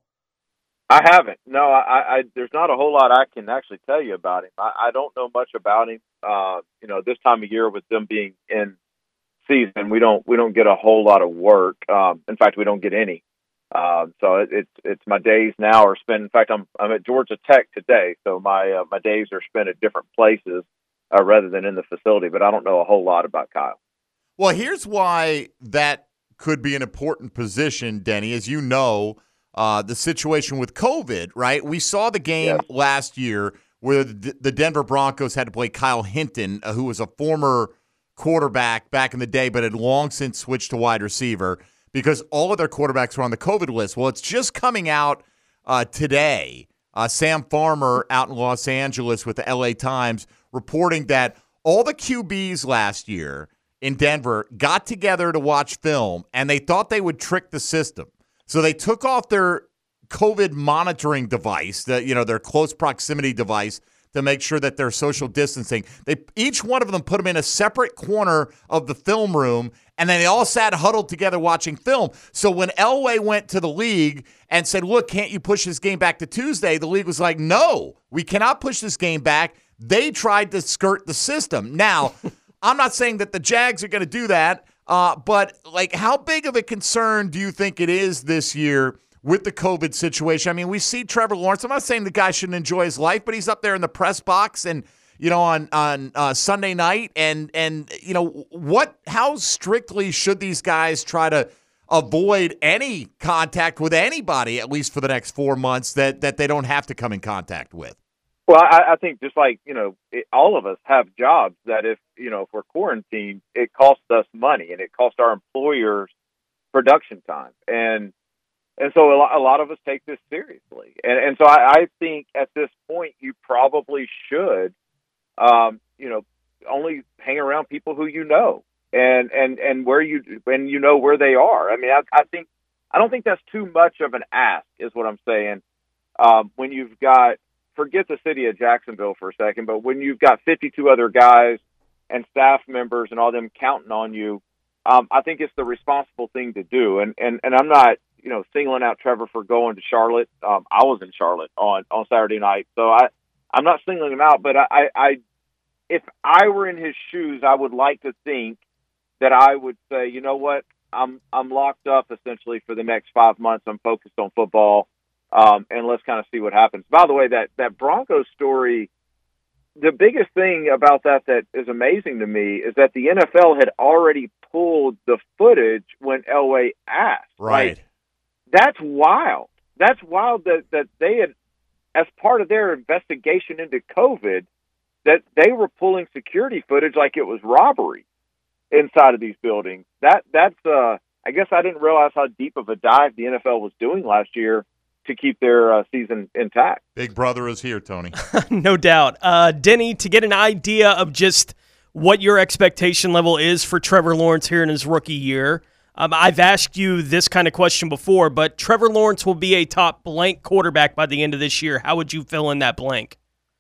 I haven't. No, I, I there's not a whole lot I can actually tell you about him. I, I don't know much about him. Uh, you know, this time of year with them being in season, we don't we don't get a whole lot of work. Um, in fact, we don't get any. Um, so it, it's it's my days now are spent. In fact, I'm I'm at Georgia Tech today, so my uh, my days are spent at different places uh, rather than in the facility. But I don't know a whole lot about Kyle. Well, here's why that could be an important position, Denny. As you know, uh, the situation with COVID, right? We saw the game yes. last year where the, the Denver Broncos had to play Kyle Hinton, uh, who was a former quarterback back in the day, but had long since switched to wide receiver, because all of their quarterbacks were on the COVID list. Well, it's just coming out uh, today. Uh, Sam Farmer out in Los Angeles with the L A Times reporting that all the Q Bs last year in Denver got together to watch film, and they thought they would trick the system. So they took off their COVID monitoring device, the, you know, their close proximity device, to make sure that they're social distancing. They each one of them put them in a separate corner of the film room, and then they all sat huddled together watching film. So when Elway went to the league and said, look, can't you push this game back to Tuesday? The league was like, no, we cannot push this game back. They tried to skirt the system. Now, I'm not saying that the Jags are going to do that, uh, but like, how big of a concern do you think it is this year with the COVID situation? I mean, we see Trevor Lawrence. I'm not saying the guy shouldn't enjoy his life, but he's up there in the press box and, you know, on on uh, Sunday night. And, and you know, what? how strictly should these guys try to avoid any contact with anybody, at least for the next four months, that, that they don't have to come in contact with? Well, I, I think just like, you know, it, all of us have jobs that if, you know, if we're quarantined, it costs us money and it costs our employers production time. And And so a lot, a lot of us take this seriously. And, and so I, I think at this point you probably should, um, you know, only hang around people who you know and, and, and where you, when you know where they are. I mean, I, I think, I don't think that's too much of an ask is what I'm saying. Um, when you've got, forget the city of Jacksonville for a second, but when you've got fifty-two other guys and staff members and all them counting on you, um, I think it's the responsible thing to do. And, and, and I'm not, you know, singling out Trevor for going to Charlotte. Um, I was in Charlotte on, on Saturday night, so I, I'm not singling him out. But I, I, I, if I were in his shoes, I would like to think that I would say, you know what, I'm I'm locked up essentially for the next five months. I'm focused on football, um, and let's kind of see what happens. By the way, that that Broncos story, the biggest thing about that that is amazing to me is that the N F L had already pulled the footage when Elway asked. Right. Like, that's wild. That's wild that, that they had, as part of their investigation into COVID, that they were pulling security footage like it was robbery inside of these buildings. That that's uh, I guess I didn't realize how deep of a dive the N F L was doing last year to keep their uh, season intact. Big brother is here, Tony. No doubt. Uh, Denny, to get an idea of just what your expectation level is for Trevor Lawrence here in his rookie year, Um, I've asked you this kind of question before, but Trevor Lawrence will be a top blank quarterback by the end of this year. How would you fill in that blank?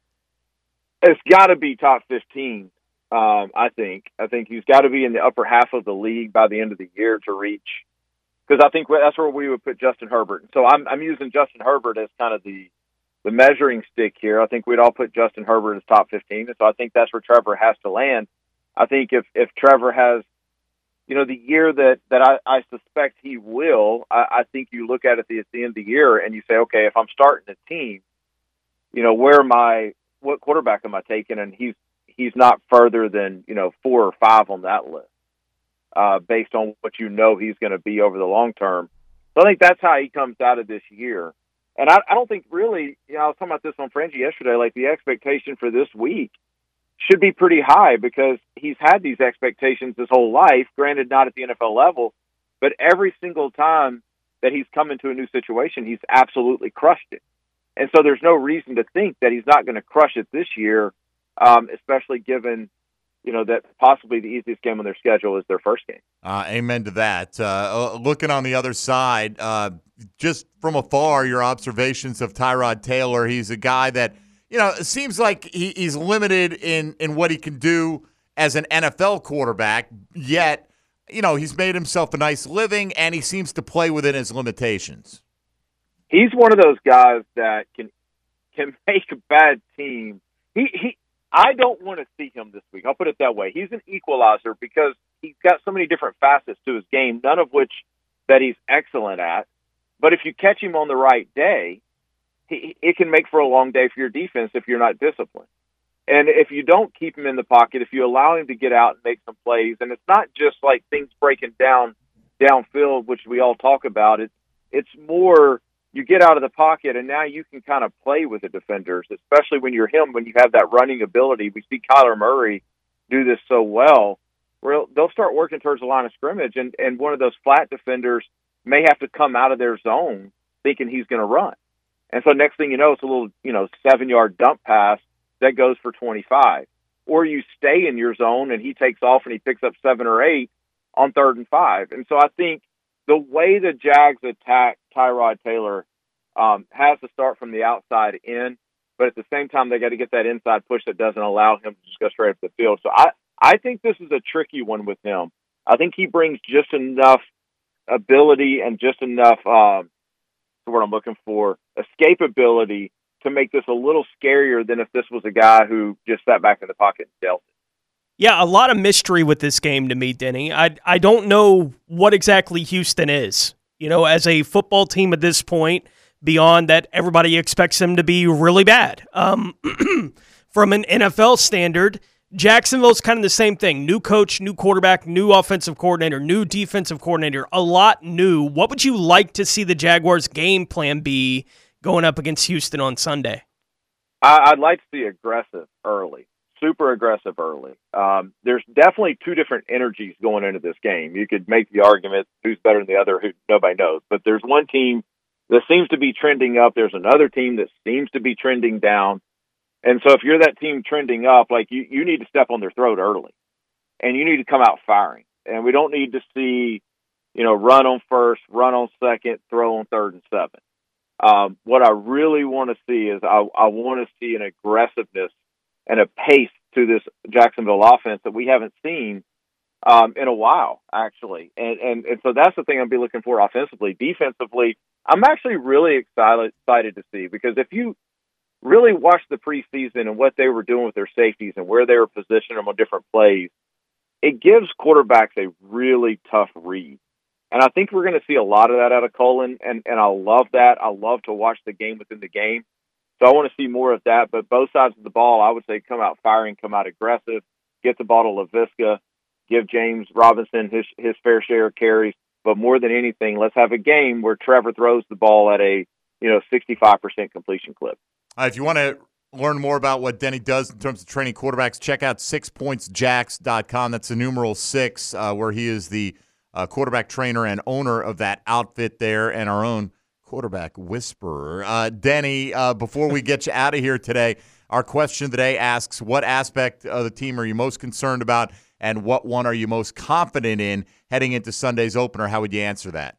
It's got to be top fifteen, um, I think. I think he's got to be in the upper half of the league by the end of the year to reach. Because I think that's where we would put Justin Herbert. So I'm, I'm using Justin Herbert as kind of the, the measuring stick here. I think we'd all put Justin Herbert as top fifteen. And so I think that's where Trevor has to land. I think if, if Trevor has, you know, the year that, that I, I suspect he will, I, I think you look at it at the, at the end of the year and you say, okay, if I'm starting a team, you know, where am I, what quarterback am I taking? And he's, he's not further than, you know, four or five on that list, uh, based on what you know he's going to be over the long term. So I think that's how he comes out of this year. And I, I don't think really, you know, I was talking about this on Frangie yesterday, like the expectation for this week should be pretty high because he's had these expectations his whole life, granted not at the N F L level, but every single time that he's come into a new situation, he's absolutely crushed it. And so there's no reason to think that he's not going to crush it this year, um, especially given, you know, that possibly the easiest game on their schedule is their first game. Uh, amen to that. Uh, looking on the other side, uh, just from afar, your observations of Tyrod Taylor. He's a guy that, you know, it seems like he, he's limited in, in what he can do as an N F L quarterback, yet, you know, he's made himself a nice living, and he seems to play within his limitations. He's one of those guys that can can make a bad team. He he. I don't want to see him this week. I'll put it that way. He's an equalizer because he's got so many different facets to his game, none of which that he's excellent at. But if you catch him on the right day, he, it can make for a long day for your defense if you're not disciplined. And if you don't keep him in the pocket, if you allow him to get out and make some plays, and it's not just like things breaking down downfield, which we all talk about, it's, it's more you get out of the pocket, and now you can kind of play with the defenders, especially when you're him, when you have that running ability. We see Kyler Murray do this so well, where they'll start working towards the line of scrimmage, and, and one of those flat defenders may have to come out of their zone thinking he's going to run. And so next thing you know, it's a little, you know, seven-yard dump pass that goes for twenty-five. Or you stay in your zone, and he takes off, and he picks up seven or eight on third and five. And so I think the way the Jags attack Tyrod Taylor um, has to start from the outside in, but at the same time, they got to get that inside push that doesn't allow him to just go straight up the field. So I, I think this is a tricky one with him. I think he brings just enough ability and just enough, um, what I'm looking for, escapability to make this a little scarier than if this was a guy who just sat back in the pocket and dealt it. Yeah, a lot of mystery with this game to me, Denny. I I don't know what exactly Houston is. You know, as a football team at this point, beyond that everybody expects them to be really bad. Um, from an N F L standard, Jacksonville's kind of the same thing. New coach, new quarterback, new offensive coordinator, new defensive coordinator, a lot new. What would you like to see the Jaguars' game plan be going up against Houston on Sunday? I'd like to see aggressive early. Super aggressive early. Um, there's definitely two different energies going into this game. You could make the argument who's better than the other, who nobody knows. But there's one team that seems to be trending up. There's another team that seems to be trending down. And so if you're that team trending up, like you, you need to step on their throat early. And you need to come out firing. And we don't need to see, you know, run on first, run on second, throw on third and seven. Um, what I really want to see is I, I want to see an aggressiveness and a pace to this Jacksonville offense that we haven't seen um, in a while, actually. And, and and so that's the thing I'll be looking for offensively. Defensively, I'm actually really excited, excited to see, because if you really watch the preseason and what they were doing with their safeties and where they were positioning them on different plays, it gives quarterbacks a really tough read. And I think we're going to see a lot of that out of Colin, and, and I love that. I love to watch the game within the game. So I want to see more of that, but both sides of the ball, I would say come out firing, come out aggressive, get the ball to LaVisca, give James Robinson his, his fair share of carries, but more than anything, let's have a game where Trevor throws the ball at a, you know, sixty-five percent completion clip. Uh, if you want to learn more about what Denny does in terms of training quarterbacks, check out six points jacks dot com. That's the numeral six, uh, where he is the uh, quarterback trainer and owner of that outfit there, and our own quarterback whisperer. Uh, Denny, uh, before we get you out of here today, our question today asks, what aspect of the team are you most concerned about, and what one are you most confident in heading into Sunday's opener? How would you answer that?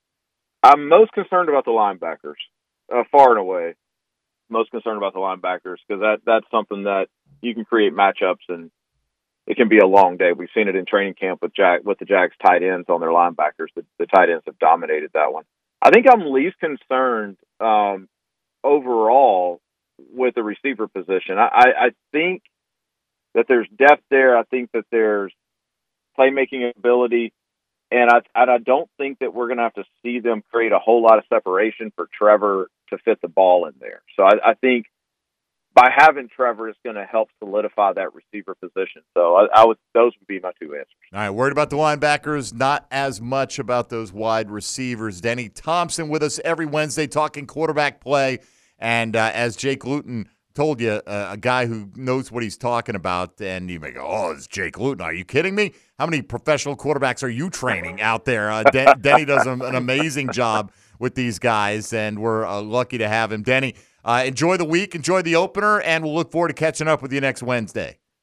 I'm most concerned about the linebackers, uh, far and away. Most concerned about the linebackers, because that, that's something that you can create matchups, and it can be a long day. We've seen it in training camp with Jag, with the Jags tight ends on their linebackers. The, the tight ends have dominated that one. I think I'm least concerned um, overall with the receiver position. I, I, I think that there's depth there. I think that there's playmaking ability, and I, and I don't think that we're going to have to see them create a whole lot of separation for Trevor to fit the ball in there. So I, I think by having Trevor, it's going to help solidify that receiver position. So I, I would; those would be my two answers. All right, worried about the linebackers, not as much about those wide receivers. Denny Thompson with us every Wednesday talking quarterback play. And uh, as Jake Luton told you, uh, a guy who knows what he's talking about, and you may go, oh, it's Jake Luton. Are you kidding me? How many professional quarterbacks are you training out there? Uh, Den- Denny does an amazing job with these guys, and we're uh, lucky to have him. Denny, uh, enjoy the week, enjoy the opener, and we'll look forward to catching up with you next Wednesday.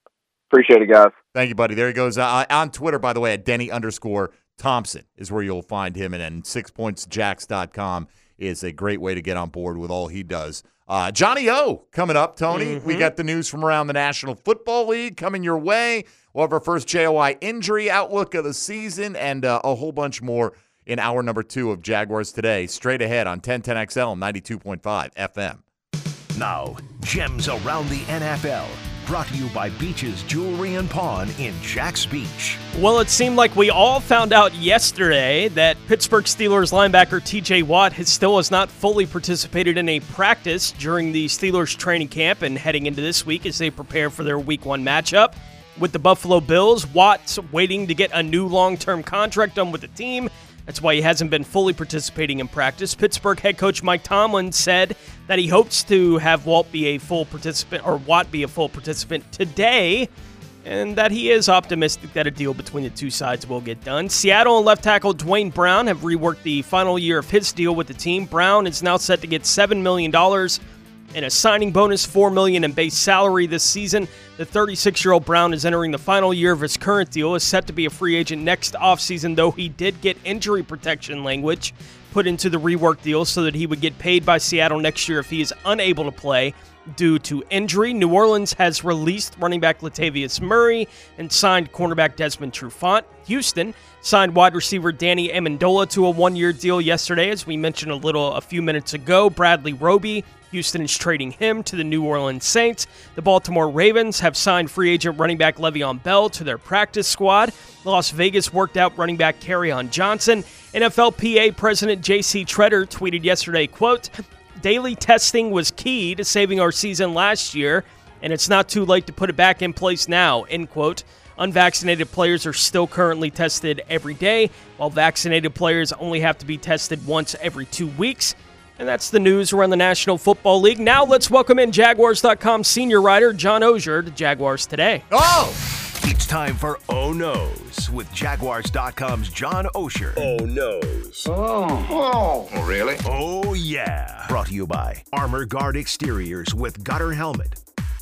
Appreciate it, guys. Thank you, buddy. There he goes. Uh, on Twitter, by the way, at Denny underscore Thompson is where you'll find him. And then six points jacks dot com is a great way to get on board with all he does. Uh, Johnny O coming up, Tony. Mm-hmm. We got the news from around the National Football League coming your way. We'll have our first J O I injury outlook of the season and uh, a whole bunch more in hour number two of Jaguars Today. Straight ahead on ten ten X L ninety-two point five F M. Now, gems around the N F L. Brought to you by Beach's Jewelry and Pawn in Jax Beach. Well, it seemed like we all found out yesterday that Pittsburgh Steelers linebacker T J Watt has still has not fully participated in a practice during the Steelers training camp and heading into this week as they prepare for their week one matchup with the Buffalo Bills. Watt's waiting to get a new long-term contract done with the team. That's why he hasn't been fully participating in practice. Pittsburgh head coach Mike Tomlin said that he hopes to have Walt be a full participant, or Watt be a full participant today, and that he is optimistic that a deal between the two sides will get done. Seattle and left tackle Dwayne Brown have reworked the final year of his deal with the team. Brown is now set to get seven million dollars in a signing bonus, four million dollars in base salary this season. The thirty-six-year-old Brown is entering the final year of his current deal, is set to be a free agent next offseason, though he did get injury protection language put into the rework deal so that he would get paid by Seattle next year if he is unable to play due to injury. New Orleans has released running back Latavius Murray and signed cornerback Desmond Trufant. Houston signed wide receiver Danny Amendola to a one-year deal yesterday, as we mentioned a little a few minutes ago. Bradley Roby, Houston is trading him to the New Orleans Saints. The Baltimore Ravens have signed free agent running back Le'Veon Bell to their practice squad. Las Vegas worked out running back Kerryon Johnson. N F L P A President J C Tretter tweeted yesterday, quote, "Daily testing was key to saving our season last year, and it's not too late to put it back in place now," end quote. Unvaccinated players are still currently tested every day, while vaccinated players only have to be tested once every two weeks. And that's the news around the National Football League. Now let's welcome in Jaguars dot com senior writer John Oehser to Jaguars Today. Oh! It's time for Oh No's with Jaguars dot com's John Oehser. Oh No's. Oh. Oh. Oh, really? Oh, yeah. Brought to you by Armor Guard Exteriors with Gutter Helmet.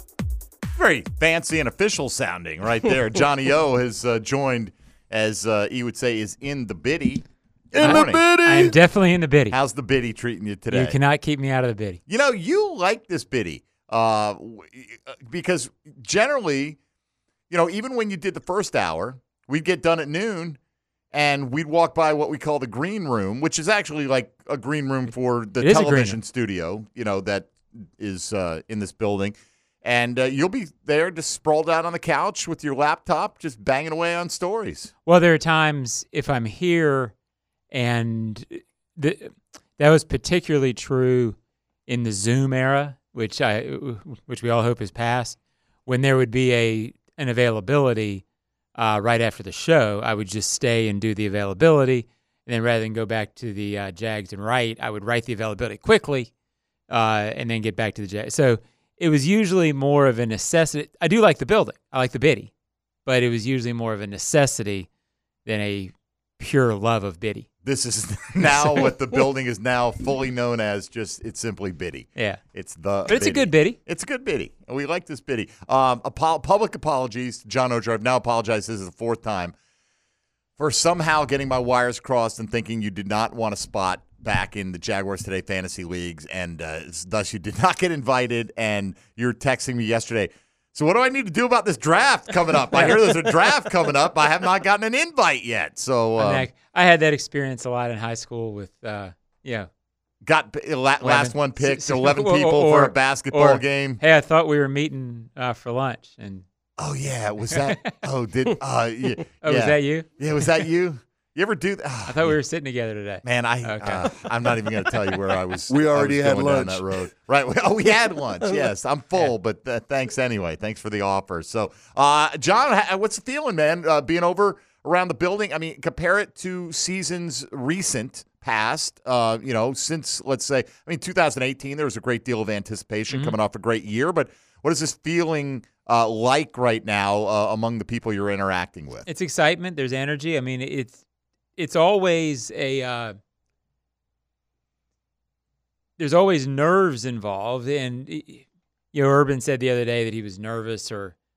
Very fancy and official sounding right there. Johnny O has uh, joined, as uh, he would say, is in the biddy. In the biddy. I am definitely in the biddy. How's the biddy treating you today? You cannot keep me out of the biddy. You know, you like this biddy uh, because generally, you know, even when you did the first hour, we'd get done at noon and we'd walk by what we call the green room, which is actually like a green room for the It television studio, you know, that is uh, in this building. And uh, you'll be there just sprawled out on the couch with your laptop, just banging away on stories. Well, there are times if I'm here, and the, that was particularly true in the Zoom era, which I, which we all hope is past. When there would be a an availability uh, right after the show, I would just stay and do the availability, and then rather than go back to the uh, Jags and write, I would write the availability quickly, uh, and then get back to the Jags. So it was usually more of a necessity. I do like the building. I like the biddy, but it was usually more of a necessity than a pure love of biddy. This is now what the building is now fully known as. Just it's simply biddy. Yeah, it's the. But it's biddy. a good biddy. It's a good biddy, and we like this biddy. Um, apo- public apologies, John Oehser. I've now apologized. This is the fourth time for somehow getting my wires crossed and thinking you did not want a spot back in the Jaguars Today fantasy leagues, and uh, thus you did not get invited. And you're texting me yesterday. So what do I need to do about this draft coming up? I hear there's a draft coming up. I have not gotten an invite yet. So um, I had that experience a lot in high school with, uh, yeah. Got last eleven, one picked, six, eleven people or, for a basketball or, game. Hey, I thought we were meeting uh, for lunch. and Oh, yeah. Was that? Oh, did uh, yeah, Oh, yeah. was that you? Yeah, was that you? You ever do that? Oh, I thought we were sitting together today. Man, I, okay. uh, I'm not even going to tell you where I was. We already was had going lunch. Down that road. Right. Oh, we had lunch. Yes. I'm full, but uh, thanks anyway. Thanks for the offer. So, uh, John, what's the feeling, man, uh, being over around the building? I mean, compare it to seasons recent past, uh, you know, since, let's say, I mean, two thousand eighteen, there was a great deal of anticipation mm-hmm. coming off a great year. But what is this feeling uh, like right now uh, among the people you're interacting with? It's excitement. There's energy. I mean, it's, It's always a uh, there's always nerves involved, and you know, Urban said the other day that he was nervous or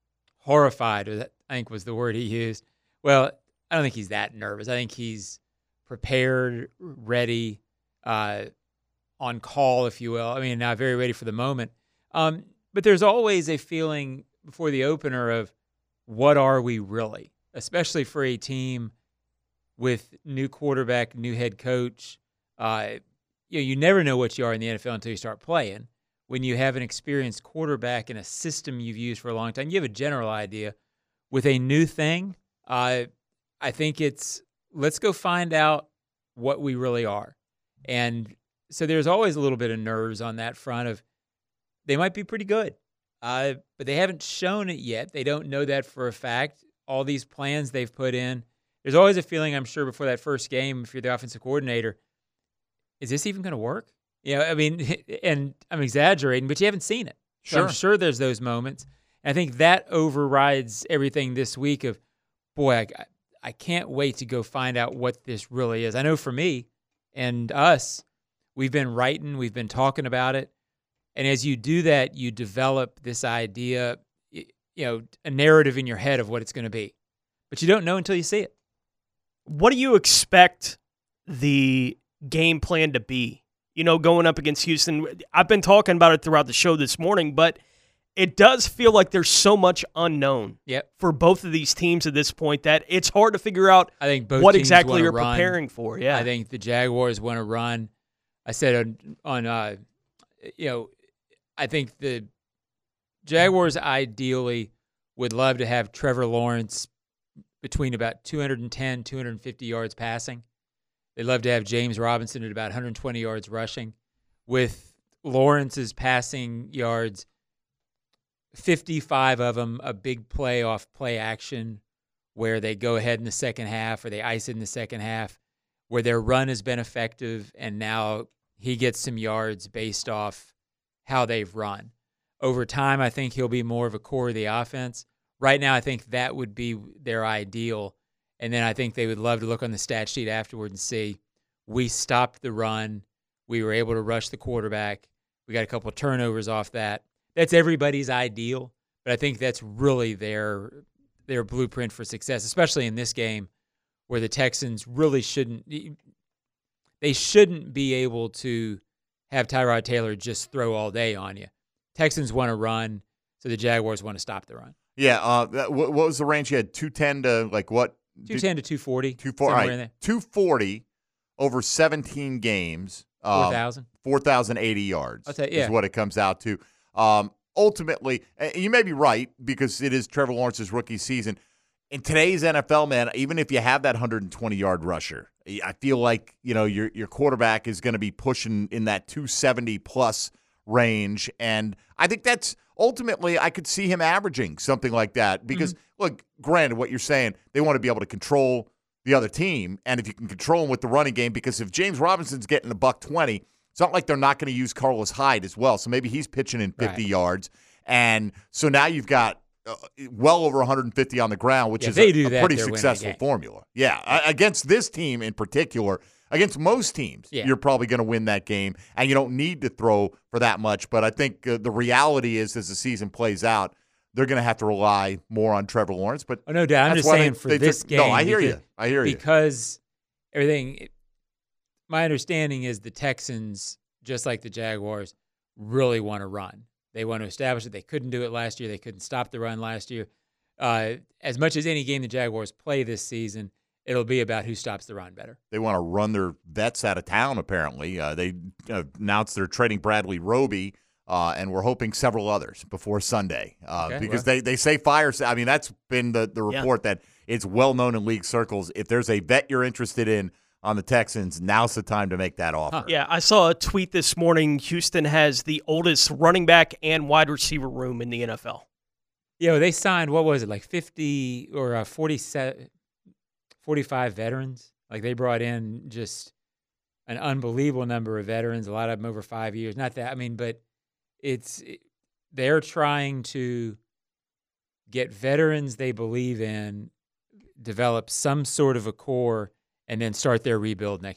horrified, or that, I think was the word he used. Well, I don't think he's that nervous. I think he's prepared, ready, uh, on call, if you will. I mean, not very ready for the moment. Um, but there's always a feeling before the opener of what are we really, especially for a team with new quarterback, new head coach. Uh, you know, you never know what you are in the N F L until you start playing. When you have an experienced quarterback in a system you've used for a long time, you have a general idea. With a new thing, uh, I think it's let's go find out what we really are. And so there's always a little bit of nerves on that front of they might be pretty good, uh, but they haven't shown it yet. They don't know that for a fact. All these plans they've put in, there's always a feeling, I'm sure, before that first game, if you're the offensive coordinator, is this even going to work? You know, I mean, and I'm exaggerating, but you haven't seen it. So Sure. I'm sure there's those moments. And I think that overrides everything this week of, boy, I, I can't wait to go find out what this really is. I know for me and us, we've been writing, we've been talking about it. And as you do that, you develop this idea, you know, a narrative in your head of what it's going to be. But you don't know until you see it. What do you expect the game plan to be? You know, going up against Houston, I've been talking about it throughout the show this morning, but it does feel like there's so much unknown yep. for both of these teams at this point that it's hard to figure out I think both what teams exactly wanna you're run. preparing for. Yeah, I think the Jaguars want to run. I said on, on uh, you know, I think the Jaguars ideally would love to have Trevor Lawrence between about two ten, two fifty yards passing. They'd love to have James Robinson at about one hundred twenty yards rushing. With Lawrence's passing yards, fifty-five of them a big play off play action where they go ahead in the second half or they ice it in the second half, where their run has been effective and now he gets some yards based off how they've run. Over time, I think he'll be more of a core of the offense. Right now, I think that would be their ideal. And then I think they would love to look on the stat sheet afterward and see, we stopped the run. We were able to rush the quarterback. We got a couple of turnovers off that. That's everybody's ideal, but I think that's really their their blueprint for success, especially in this game where the Texans really shouldn't they shouldn't be able to have Tyrod Taylor just throw all day on you. Texans want to run, so the Jaguars want to stop the run. Yeah, uh, what, what was the range? You had two ten to like what? two ten to two forty. two forty. All right. two forty over seventeen games. Um, four thousand. four thousand eighty yards I'll tell you, yeah. is what it comes out to. Um, ultimately, and you may be right because it is Trevor Lawrence's rookie season. In today's N F L, man, even if you have that one hundred twenty-yard rusher, I feel like, you know, your your quarterback is going to be pushing in that two seventy plus range. And I think that's ultimately, I could see him averaging something like that because, mm-hmm. look, granted, what you're saying, they want to be able to control the other team. And if you can control them with the running game, because if James Robinson's getting a buck twenty, it's not like they're not going to use Carlos Hyde as well. So maybe he's pitching in fifty right. yards. And so now you've got uh, well over one hundred fifty on the ground, which yeah, is a, a, a that, pretty successful formula. Yeah, I, against this team in particular, against most teams, yeah. you're probably going to win that game, and you don't need to throw for that much. But I think uh, the reality is, as the season plays out, they're going to have to rely more on Trevor Lawrence. But oh, no doubt. I'm just saying they, for they this took, game. No, I hear because, you. I hear you. Because everything, my understanding is the Texans, just like the Jaguars, really want to run. They want to establish it. They couldn't do it last year. They couldn't stop the run last year. Uh, as much as any game the Jaguars play this season, it'll be about who stops the run better. They want to run their vets out of town, apparently. Uh, they uh, announced they're trading Bradley Roby, uh, and we're hoping several others before Sunday uh, okay, because well. they, they say fire. I mean, that's been the, the report yeah. that it's well known in league circles. If there's a vet you're interested in on the Texans, now's the time to make that offer. Huh. Yeah, I saw a tweet this morning. Houston has the oldest running back and wide receiver room in the N F L. Yeah, they signed, what was it, like fifty or uh, forty-seven, forty-five veterans? Like they brought in just an unbelievable number of veterans, a lot of them over five years. Not that, I mean, but it's they're trying to get veterans they believe in, develop some sort of a core, and then start their rebuild next year.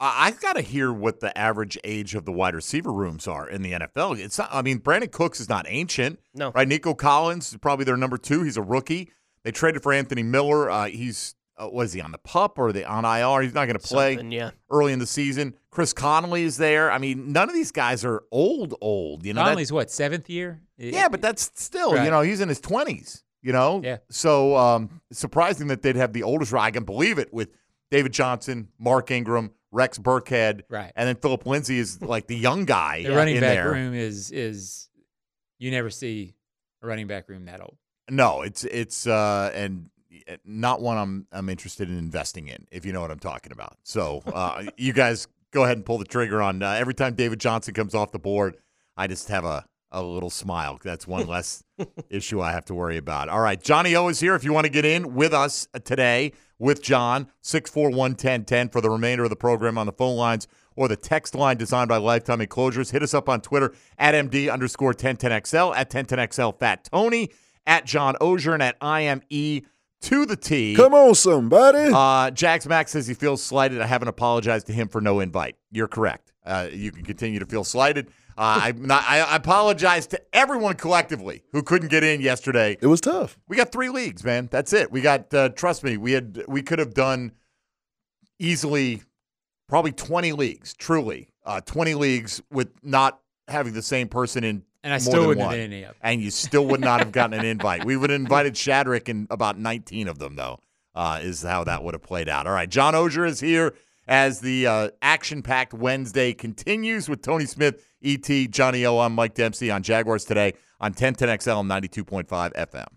I- I've got to hear what the average age of the wide receiver rooms are in the N F L. It's not, I mean, Brandon Cooks is not ancient. No. Right? Nico Collins is probably their number two. He's a rookie. They traded for Anthony Miller. Uh, he's, uh, what is he, on the PUP or the on I R? He's not going to play Something, yeah. early in the season. Chris Connolly is there. I mean, none of these guys are old, old. You know, Conley's that, what, seventh year? yeah, but that's still, Right. you know, he's in his twenties, you know? Yeah. So um, it's surprising that they'd have the oldest. I can believe it with David Johnson, Mark Ingram, Rex Burkhead, Right. and then Philip Lindsay is like the young guy. The running in back there. room is is you never see a running back room that old. No, it's it's uh, and not one I'm I'm interested in investing in, if you know what I'm talking about. So uh, you guys go ahead and pull the trigger on uh, every time David Johnson comes off the board. I just have a a little smile. That's one less issue I have to worry about. All right, Johnny O is here. If you want to get in with us today with John, six four one, one zero one zero for the remainder of the program on the phone lines or the text line designed by Lifetime Enclosures. Hit us up on Twitter at M D underscore ten ten X L, at ten ten X L Fat Tony, at John Ozier, and at I M E to the T. Come on, somebody. Uh, Jags Max says he feels slighted. I haven't apologized to him for no invite. You're correct. Uh, you can continue to feel slighted. Uh, I'm not, I, I apologize to everyone collectively who couldn't get in yesterday. It was tough. We got three leagues, man. That's it. We got. Uh, trust me, we had. We could have done easily, probably twenty leagues. Truly, uh, twenty leagues with not having the same person in. And I more still than wouldn't one. have been any of them. And you still would not have gotten an invite. We would have invited Shadrick in about nineteen of them, though. Uh, is how that would have played out. All right, John Ozier is here as the uh, action-packed Wednesday continues with Tony Smith, E T, Johnny O. I'm Mike Dempsey on Jaguars Today on ten ten X L ninety-two point five F M.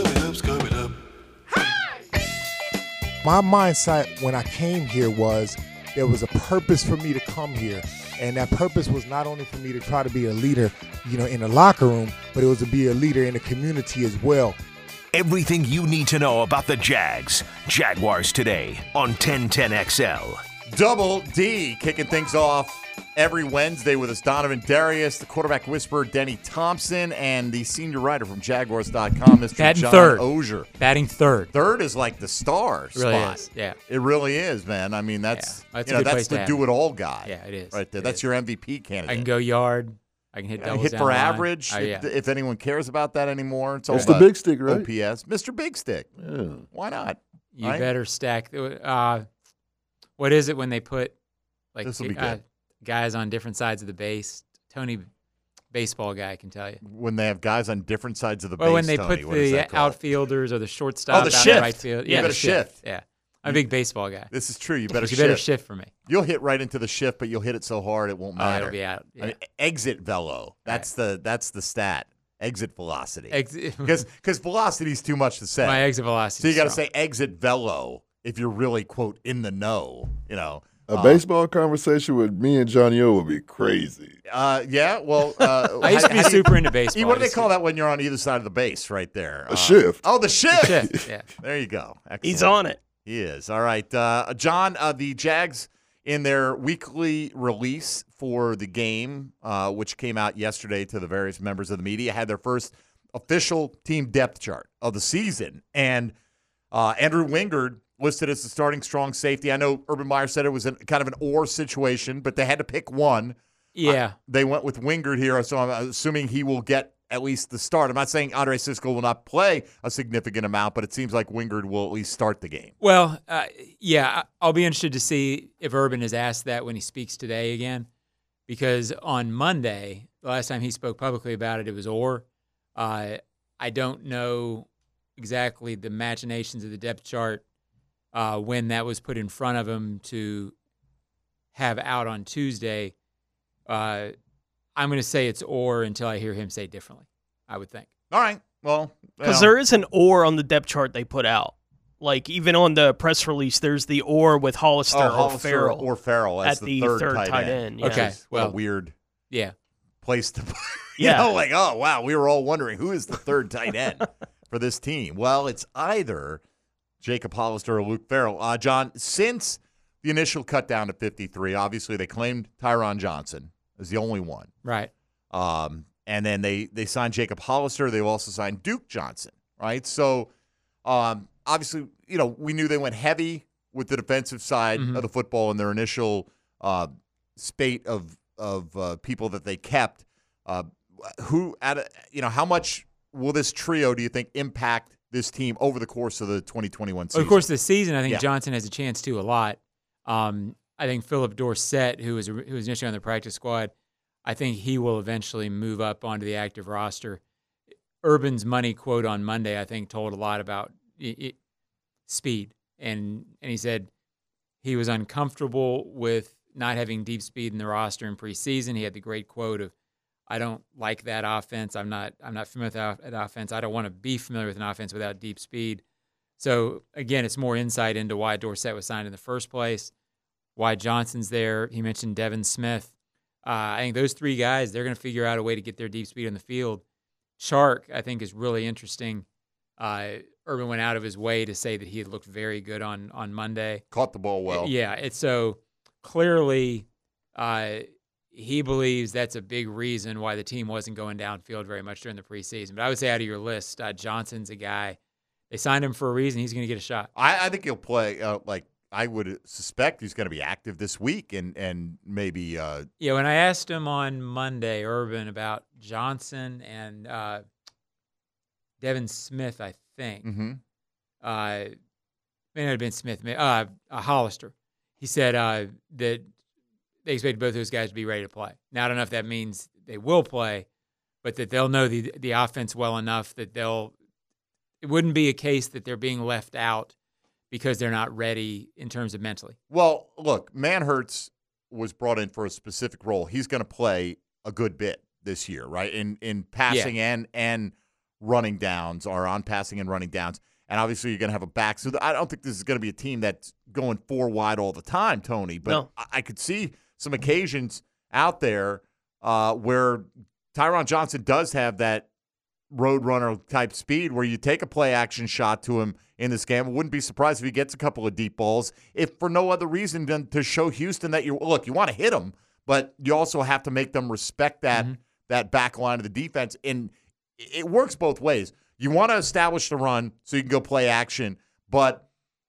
My mindset when I came here was there was a purpose for me to come here. And that purpose was not only for me to try to be a leader, you know, in the locker room, but it was to be a leader in the community as well. Everything you need to know about the Jags. Jaguars Today on ten ten X L. Double D kicking things off every Wednesday with us, Donovan Darius, the quarterback whisperer, Denny Thompson, and the senior writer from Jaguars dot com, Mister Batting John third. Ozier. Batting third. Third is like the star It really spot. is, yeah. It really is, man. I mean, that's, Yeah, that's you a know, good that's place to the have do-it-all guy. Yeah, it is. Right there. It That's is. your M V P candidate. I can go yard. I can hit Uh, doubles hit down for the line. average, Oh, yeah. if, if anyone cares about that anymore. It's all It's the about big stick, right? O P S. Mister Big Stick. Yeah. Why not? You Right? better stack. Uh, what is it when they put like This'll be uh, good. guys on different sides of the base? Tony, baseball guy, can tell you. When they have guys on different sides of the Well, base, when they Tony, put what is the that called? outfielders or the shortstop Oh, the out in shift. right field. You Yeah, better the shift. Yeah, I'm a big baseball guy. This is true. You better you shift. better shift for me. You'll hit right into the shift, but you'll hit it so hard it won't Oh, matter. it'll be out, I mean, exit velo. That's the that's the stat. Exit velocity. Exit- Because because velocity is too much to say. My exit velocity So you is got to strong. say exit velo if you're really quote in the know. You know. A Uh, baseball conversation with me and Johnny O would be crazy. Uh, yeah. Well, uh, I used to be how do you- super into baseball. What do they Just- call that when you're on either side of the base? Right there. A Uh, shift. Oh, the shift. shift, yeah. There you go. Excellent. He's on it. He is. All right. Uh, John, uh, the Jags, in their weekly release for the game, uh, which came out yesterday to the various members of the media, had their first official team depth chart of the season. And uh, Andrew Wingard listed as the starting strong safety. I know Urban Meyer said it was an, kind of an or situation, but they had to pick one. Yeah. Uh, they went with Wingard here, so I'm assuming he will get at least the start. I'm not saying Andre Sisco will not play a significant amount, but it seems like Wingard will at least start the game. Well, uh, yeah, I- I'll be interested to see if Urban is asked that when he speaks today again, because on Monday, the last time he spoke publicly about it, it was or. Uh, I don't know exactly the machinations of the depth chart uh, when that was put in front of him to have out on Tuesday. Uh, I'm going to say it's or until I hear him say differently, I would think. All right. Well, Because there is an or on the depth chart they put out. Like, even on the press release, there's the or with Hollister oh, or Hollister Farrell. or Farrell as at the, the third, third tight, tight end. end, yeah. Okay, What a well, weird yeah. place to put. You Yeah. know, like, oh, wow, we were all wondering who is the third tight end for this team. Well, it's either Jacob Hollister or Luke Farrell. Uh, John, since the initial cut down to fifty-three, obviously they claimed Tyron Johnson as the only one. Right. Um, and then they, they signed Jacob Hollister. They also signed Duke Johnson, right? So, um, obviously, you know, we knew they went heavy with the defensive side Mhm. of the football in their initial uh, spate of of uh, people that they kept. Uh, who, at a, you know, how much will this trio, do you think, impact this team over the course of the twenty twenty-one season? Of course, this season, I think Yeah. Johnson has a chance to a lot. Um, I think Philip Dorsett, who was who was initially on the practice squad, I think he will eventually move up onto the active roster. Urban's money quote on Monday, I think, told a lot about it, it, speed, and and he said he was uncomfortable with not having deep speed in the roster in preseason. He had the great quote of, "I don't like that offense. I'm not. I'm not familiar with that offense. I don't want to be familiar with an offense without deep speed." So again, it's more insight into why Dorsett was signed in the first place, why Johnson's there. He mentioned Devin Smith. Uh, I think those three guys, they're going to figure out a way to get their deep speed on the field. Chark, I think, is really interesting. Uh, Urban went out of his way to say that he had looked very good on on Monday. Caught the ball well. Yeah, it's so clearly uh, he believes that's a big reason why the team wasn't going downfield very much during the preseason. But I would say out of your list, uh, Johnson's a guy. They signed him for a reason. He's going to get a shot. I, I think he'll play. Uh, like I would suspect, he's going to be active this week, and and maybe. Uh, Yeah, when I asked him on Monday, Urban, about Johnson and uh, Devin Smith, I think. Mm-hmm. Uh, may not have been Smith, may, uh, uh, Hollister. He said uh, that they expect both those guys to be ready to play. Now, I don't know if that means they will play, but that they'll know the the offense well enough that they'll. It wouldn't be a case that they're being left out because they're not ready in terms of mentally. Well, look, Manhertz was brought in for a specific role. He's going to play a good bit this year, right? In in passing Yeah. and and running downs, or on passing and running downs. And obviously you're going to have a back. So I don't think this is going to be a team that's going four wide all the time, Tony. But No. I, I could see some occasions out there uh, where Tyron Johnson does have that roadrunner type speed where you take a play action shot to him in this game. I wouldn't be surprised if he gets a couple of deep balls, if for no other reason than to show Houston that you look, you want to hit them, but you also have to make them respect that Mm-hmm. that back line of the defense. And it works both ways. You want to establish the run so you can go play action, but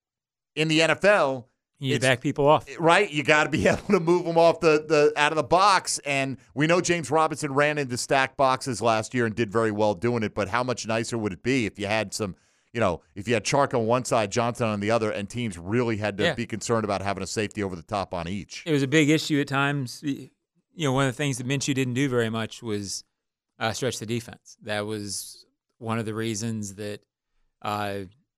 in the N F L, You need it's- to back people off. right? You got to be able to move them off the, the out of the box. And we know James Robinson ran into stacked boxes last year and did very well doing it. But how much nicer would it be if you had some, you know, if you had Chark on one side, Johnson on the other, and teams really had to Yeah. be concerned about having a safety over the top on each? It was a big issue at times. You know, one of the things that Minshew didn't do very much was uh, stretch the defense. That was one of the reasons that, uh,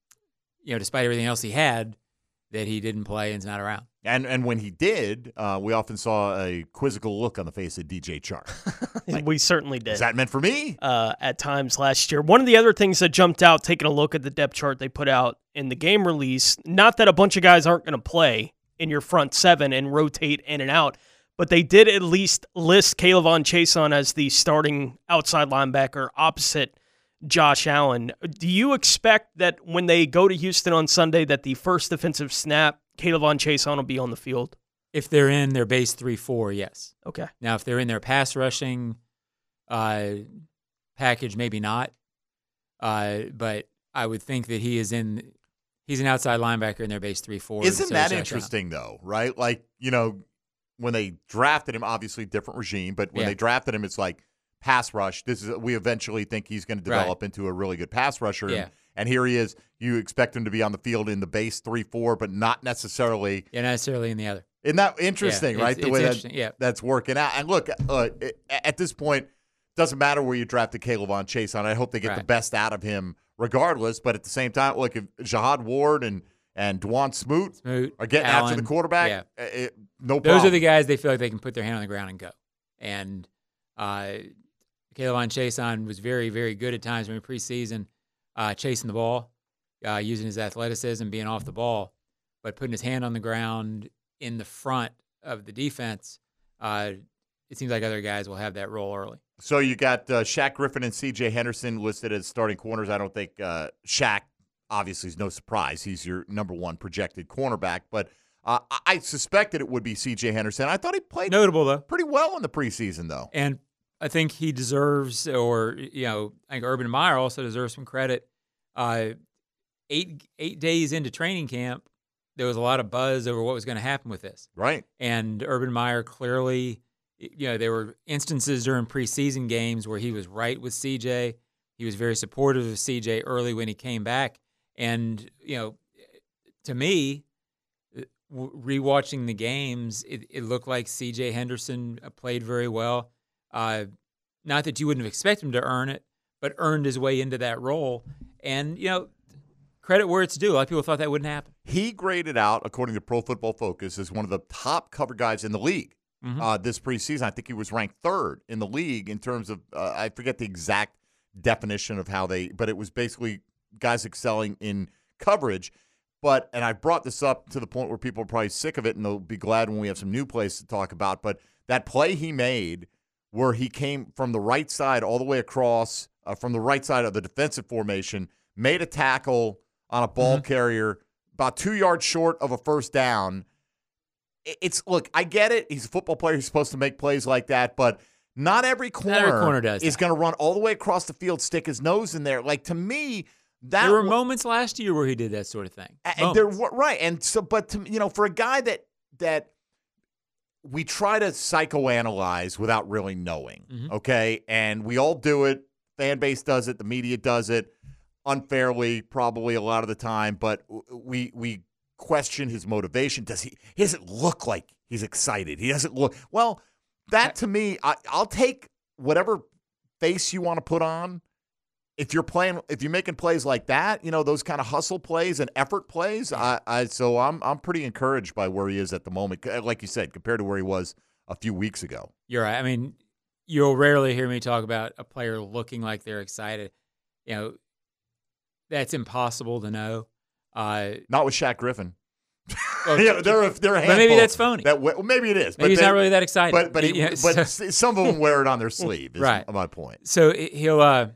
you know, despite everything else he had, that he didn't play and's not around. And and when he did, uh, we often saw a quizzical look on the face of D J Chark. we certainly did. Is that meant for me? Uh, at times last year. One of the other things that jumped out, taking a look at the depth chart they put out in the game release, not that a bunch of guys aren't going to play in your front seven and rotate in and out, but they did at least list Kayvon Chason as the starting outside linebacker opposite Josh Allen. Do you expect that when they go to Houston on Sunday that the first defensive snap, Kayvon Chason will be on the field? If they're in their base three four, yes. Okay. Now, if they're in their pass rushing uh, package, maybe not. Uh, but I would think that he is in. He's an outside linebacker in their base three four. Isn't that interesting, though, right? Like, you know, when they drafted him, obviously different regime, but when Yeah. they drafted him, it's like pass rush. This is we eventually think he's going to develop Right. into a really good pass rusher. Yeah. And, and here he is. You expect him to be on the field in the base three four, but not necessarily. Yeah, not necessarily in the other. Isn't that interesting, Yeah, right? it's- The way it's that interesting, yeah. that's working out. And look, uh, it, at this point, doesn't matter where you drafted Kayvon Chason. I hope they get the Right. best out of him regardless. But at the same time, look, if Jahad Ward and and Dwan Smoot, Smoot are getting after Allen, the quarterback, yeah. uh, it, no problem. Those are the guys they feel like they can put their hand on the ground and go. And uh, Kayvon Chason was very, very good at times during preseason, uh, chasing the ball, uh, using his athleticism, being off the ball, but putting his hand on the ground in the front of the defense. Uh, it seems like other guys will have that role early. So you got uh, Shaq Griffin and C J Henderson listed as starting corners. I don't think uh, Shaq, obviously, is no surprise. He's your number one projected cornerback. But uh, I- I suspected it would be C J Henderson. I thought he played Notable, though. pretty well in the preseason, though. And I think he deserves, or, you know, I think Urban Meyer also deserves some credit. Uh, eight eight days into training camp, there was a lot of buzz over what was going to happen with this. Right. And Urban Meyer clearly, you know, there were instances during preseason games where he was right with C J. He was very supportive of C J early when he came back. And, you know, to me, rewatching the games, it, it looked like C J Henderson played very well. Uh, not that you wouldn't have expected him to earn it, but earned his way into that role. And, you know, credit where it's due. A lot of people thought that wouldn't happen. He graded out, according to Pro Football Focus, as one of the top cover guys in the league mm-hmm. uh, this preseason. I think he was ranked third in the league in terms of, uh, I forget the exact definition of how they, but it was basically guys excelling in coverage. But, and I brought this up to the point where people are probably sick of it, and they'll be glad when we have some new plays to talk about. But that play he made where he came from the right side all the way across, uh, from the right side of the defensive formation, made a tackle on a ball mm-hmm. carrier about two yards short of a first down. It's, look, I get it. He's a football player. He's supposed to make plays like that, but not every corner, not every corner does is going to run all the way across the field, stick his nose in there. Like, to me, that there were moments last year where he did that sort of thing. And there were, right. And so, but to, you know, for a guy that that we try to psychoanalyze without really knowing, mm-hmm. okay, and we all do it. Fan base does it. The media does it unfairly, probably a lot of the time. But we we question his motivation. Does he? He doesn't look like he's excited. He doesn't look well. That to me, I, I'll take whatever face you want to put on. If you're playing, if you're making plays like that, you know, those kind of hustle plays and effort plays, I, I so I'm I'm pretty encouraged by where he is at the moment. Like you said, compared to where he was a few weeks ago. You're right. I mean, you'll rarely hear me talk about a player looking like they're excited. You know, that's impossible to know. Uh, Not with Shaq Griffin. Well, yeah, they're a, they're a handful. But maybe that's phony. That, well, maybe it is. Maybe but he's they, not really that excited. But but, he, yeah, but so. some of them wear it on their sleeve. Is right. my point. So he'll uh,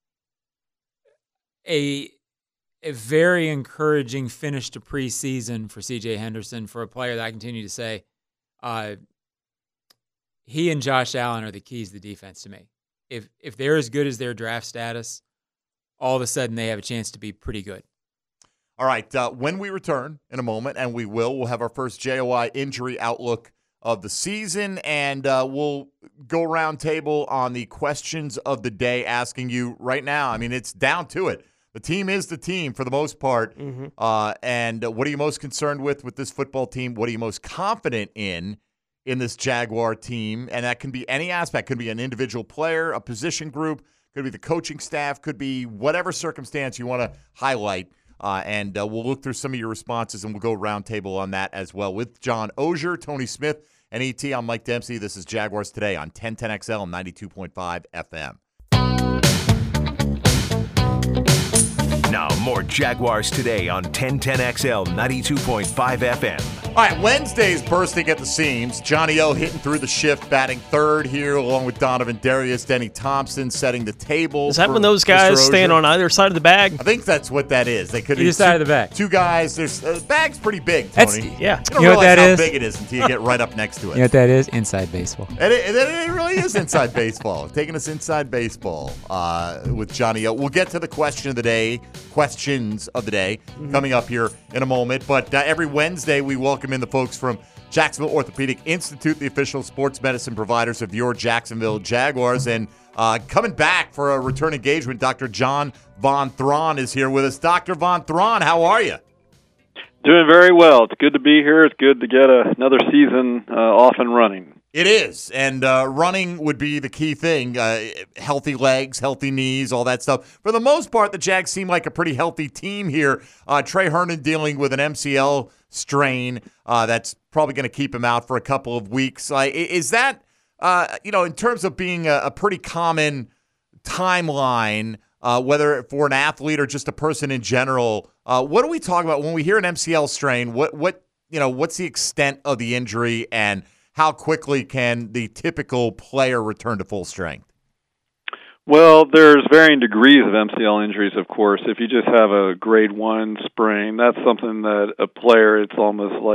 a a very encouraging finish to preseason for C J Henderson, for a player that I continue to say, uh, he and Josh Allen are the keys to the defense to me. If if they're as good as their draft status, all of a sudden they have a chance to be pretty good. All right, uh, when we return in a moment, and we will, we'll have our first J O I injury outlook of the season, and uh, we'll go round table on the questions of the day, asking you right now. I mean, it's down to it. The team is the team for the most part. Mm-hmm. Uh, and what are you most concerned with with this football team? What are you most confident in in this Jaguar team? And that can be any aspect. Could be an individual player, a position group, could be the coaching staff, could be whatever circumstance you want to highlight. Uh, and uh, we'll look through some of your responses, and we'll go round table on that as well with John Oehser, Tony Smith, and E T. I'm Mike Dempsey. This is Jaguars Today on ten ten X L ninety-two point five F M. Now, more Jaguars Today on ten ten X L ninety-two point five F M. All right, Wednesday's bursting at the seams. Johnny O hitting through the shift, batting third here, along with Donovan Darius, Denny Thompson setting the table. Is that when those guys stand on either side of the bag? I think that's what that is. They could either side of the bag. Two guys. There's uh, the bag's pretty big, Tony. That's, yeah. You don't you know realize what that how is? big it is until you get right up next to it. You know what that is? Inside baseball. And it, and it really is inside baseball. Taking us inside baseball uh, with Johnny O. We'll get to the question of the day, questions of the day, mm-hmm. coming up here in a moment. But uh, every Wednesday, we welcome in the folks from Jacksonville Orthopedic Institute, the official sports medicine providers of your Jacksonville Jaguars. And uh, coming back for a return engagement, Doctor John Von Thron is here with us. Doctor Von Thron, how are you? Doing very well. It's good to be here. It's good to get a, another season uh, off and running. It is, and uh, running would be the key thing. Uh, healthy legs, healthy knees, all that stuff. For the most part, the Jags seem like a pretty healthy team here. Uh, Trey Herndon dealing with an M C L strain uh, that's probably going to keep him out for a couple of weeks. Uh, is that, uh, you know, in terms of being a, a pretty common timeline, uh, whether for an athlete or just a person in general, uh, what do we talk about when we hear an M C L strain? What, what, you know, what's the extent of the injury, and how quickly can the typical player return to full strength? Well, there's varying degrees of M C L injuries, of course. If you just have a grade one sprain, that's something that a player, it's almost like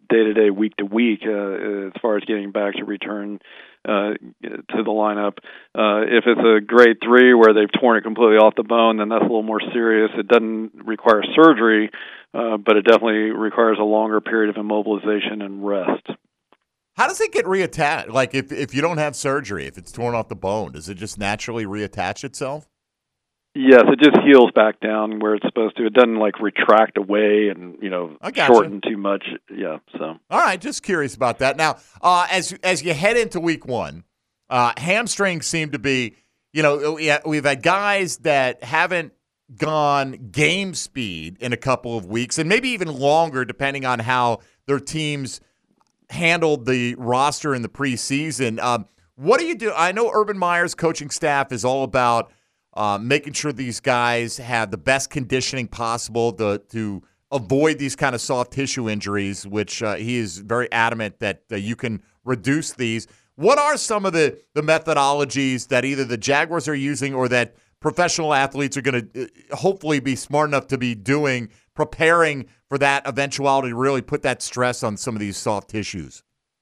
day to day, week to week, uh, as far as getting back to return uh, to the lineup. Uh, if it's a grade three where they've torn it completely off the bone, then that's a little more serious. It doesn't require surgery, uh, but it definitely requires a longer period of immobilization and rest. How does it get reattached? Like if, if you don't have surgery, if it's torn off the bone, does it just naturally reattach itself? Yes, it just heals back down where it's supposed to. It doesn't like retract away and, you know, shorten too much. Yeah, so. All right, just curious about that. Now, uh, as as you head into week one, uh, hamstrings seem to be, you know, we've had guys that haven't gone game speed in a couple of weeks and maybe even longer depending on how their teams handled the roster in the preseason. Um, what do you do? I know Urban Meyer's coaching staff is all about Uh, making sure these guys have the best conditioning possible to, to avoid these kind of soft tissue injuries, which uh, he is very adamant that uh, you can reduce these. What are some of the, the methodologies that either the Jaguars are using or that professional athletes are going to uh, hopefully be smart enough to be doing, preparing for that eventuality to really put that stress on some of these soft tissues?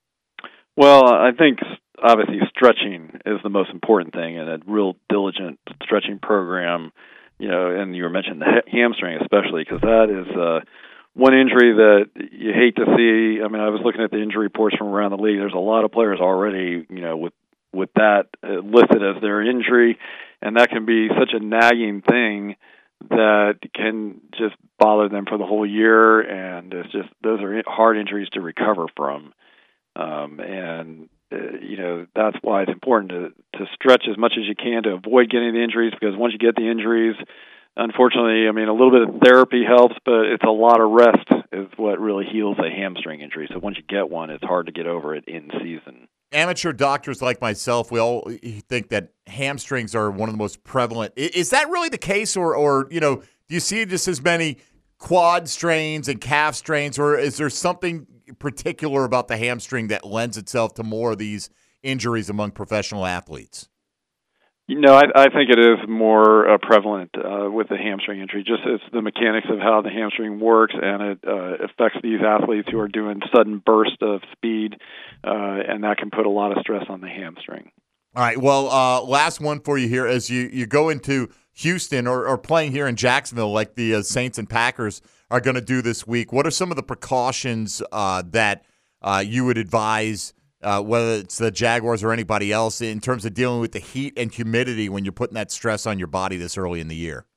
Well, I think obviously stretching is the most important thing, and a real diligent stretching program, you know, and you were mentioning the hamstring especially, because that is uh, one injury that you hate to see. I mean, I was looking at the injury reports from around the league. There's a lot of players already, you know, with, with that uh, listed as their injury, and that can be such a nagging thing that can just bother them for the whole year, and it's just those are hard injuries to recover from. Um, and Uh, you know, that's why it's important to, to stretch as much as you can to avoid getting the injuries, because once you get the injuries, unfortunately, I mean, a little bit of therapy helps, but it's a lot of rest is what really heals a hamstring injury. So once you get one, it's hard to get over it in season. Amateur doctors like myself, we all think that hamstrings are one of the most prevalent. Is that really the case, or, or you know, do you see just as many quad strains and calf strains, or is there something particular about the hamstring that lends itself to more of these injuries among professional athletes? You know, I, I think it is more uh, prevalent uh, with the hamstring injury, just as the mechanics of how the hamstring works, and it uh, affects these athletes who are doing sudden burst of speed, uh, and that can put a lot of stress on the hamstring. All right, well, uh, last one for you here. As you, you go into Houston or, or playing here in Jacksonville like the uh, Saints and Packers are going to do this week, what are some of the precautions uh, that uh, you would advise, uh, whether it's the Jaguars or anybody else, in terms of dealing with the heat and humidity when you're putting that stress on your body this early in the year?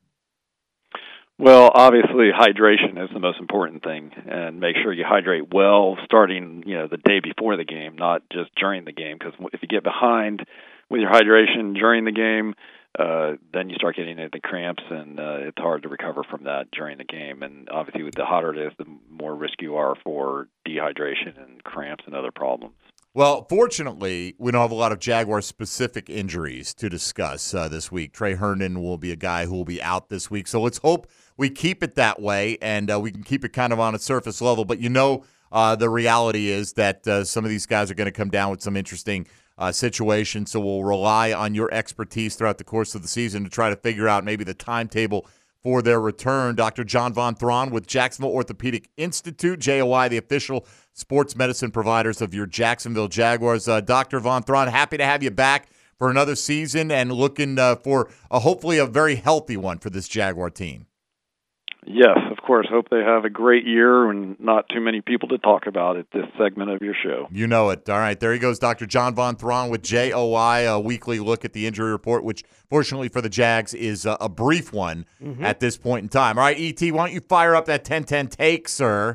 Well, obviously, hydration is the most important thing, and make sure you hydrate well starting, you know, the day before the game, not just during the game, because if you get behind with your hydration during the game, uh, then you start getting into the cramps, and uh, it's hard to recover from that during the game. And obviously, with the hotter it is, the more risk you are for dehydration and cramps and other problems. Well, fortunately, we don't have a lot of Jaguar-specific injuries to discuss uh, this week. Trey Herndon will be a guy who will be out this week, so let's hope we keep it that way, and uh, we can keep it kind of on a surface level. But you know, uh, the reality is that uh, some of these guys are going to come down with some interesting uh, situations, so we'll rely on your expertise throughout the course of the season to try to figure out maybe the timetable for their return. Doctor John Von Thron with Jacksonville Orthopedic Institute, J O I, the official sports medicine providers of your Jacksonville Jaguars. Uh, Doctor Von Thron, happy to have you back for another season and looking uh, for a, hopefully a very healthy one for this Jaguar team. Yes, of course. Hope they have a great year and not too many people to talk about at this segment of your show. You know it. All right, there he goes, Doctor John Von Thron with J O I, a weekly look at the injury report, which fortunately for the Jags is a, a brief one mm-hmm. at this point in time. All right, E T, why don't you fire up that ten ten take, sir?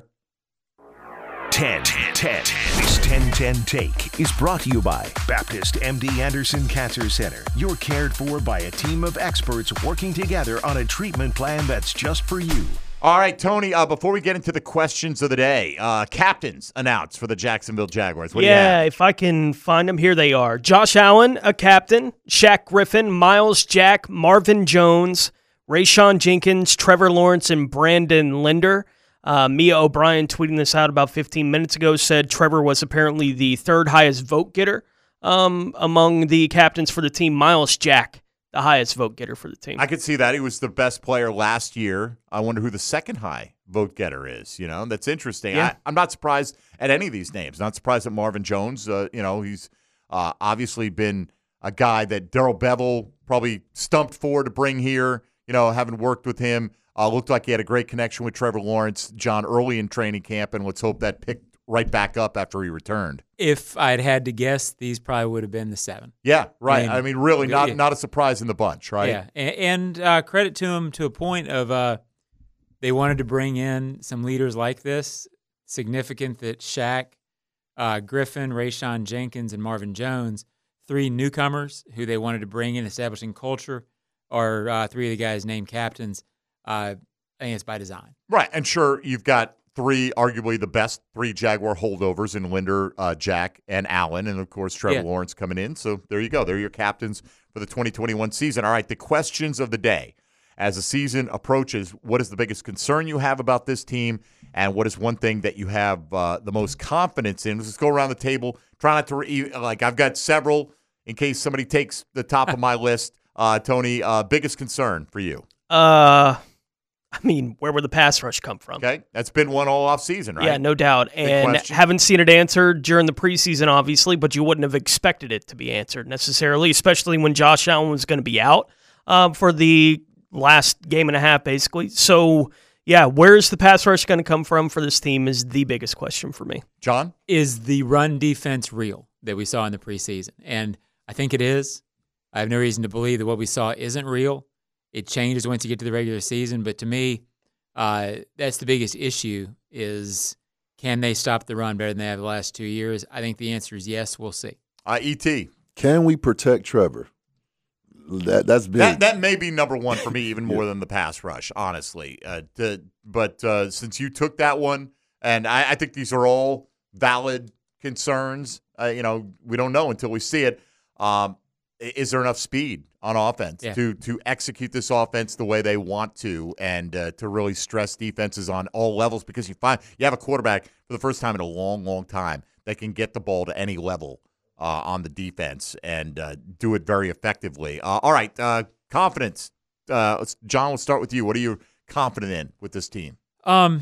ten ten. This ten ten Take is brought to you by Baptist M D Anderson Cancer Center. You're cared for by a team of experts working together on a treatment plan that's just for you. All right, Tony, uh, before we get into the questions of the day, uh, captains announced for the Jacksonville Jaguars. What yeah, do you have? If I can find them, here they are. Josh Allen, a captain. Shaq Griffin, Miles Jack, Marvin Jones, Rayshon Jenkins, Trevor Lawrence, and Brandon Linder. Uh, Mia O'Brien, tweeting this out about fifteen minutes ago, said Trevor was apparently the third highest vote getter um, among the captains for the team. Miles Jack the highest vote getter for the team. I could see that. He was the best player last year. I wonder who the second high vote getter is. You know, that's interesting. Yeah. I, I'm not surprised at any of these names. Not surprised at Marvin Jones. Uh, you know, he's uh, obviously been a guy that Darrell Bevel probably stumped for to bring here. You know, having worked with him, uh, looked like he had a great connection with Trevor Lawrence, John, early in training camp, and let's hope that picked right back up after he returned. If I'd had to guess, these probably would have been the seven. Yeah, right. I mean, I I mean, mean really not yeah. not a surprise in the bunch, right? Yeah, and, and uh, credit to them to a point of uh, they wanted to bring in some leaders like this. Significant that Shaq, uh, Griffin, Rayshawn Jenkins, and Marvin Jones, three newcomers who they wanted to bring in, establishing culture, are uh, three of the guys named captains. Uh, I think it's by design. Right, and sure, you've got three, arguably the best three Jaguar holdovers in Linder, uh, Jack, and Allen, and of course Trevor Yeah. Lawrence coming in. So there you go. They're your captains for the twenty twenty-one season. All right, the questions of the day. As the season approaches, what is the biggest concern you have about this team, and what is one thing that you have uh, the most confidence in? Let's just go around the table. Try not to, re- like, I've got several in case somebody takes the top of my list. Uh, Tony, uh, biggest concern for you? Uh, I mean, where would the pass rush come from? Okay, that's been one all off season, right? Yeah, no doubt. Big And question. haven't seen it answered during the preseason, obviously, but you wouldn't have expected it to be answered necessarily, especially when Josh Allen was going to be out um, for the last game and a half, basically. So, yeah, where's the pass rush going to come from for this team is the biggest question for me. John? Is the run defense real that we saw in the preseason? And I think it is. I have no reason to believe that what we saw isn't real. It changes once you get to the regular season, but to me, uh, that's the biggest issue is can they stop the run better than they have the last two years? I think the answer is yes. We'll see. Uh, E T. Can we protect Trevor? That that's big. That that may be number one for me, even more than the pass rush, honestly. Uh, to, but uh, since you took that one, and I, I think these are all valid concerns. Uh, you know, we don't know until we see it. Um, is there enough speed on offense Yeah. to to execute this offense the way they want to, and uh, to really stress defenses on all levels? Because you find you have a quarterback for the first time in a long, long time that can get the ball to any level uh, on the defense and uh, do it very effectively. Uh, all right, uh, confidence. Uh, let's, John, we'll start with you. What are you confident in with this team? Um,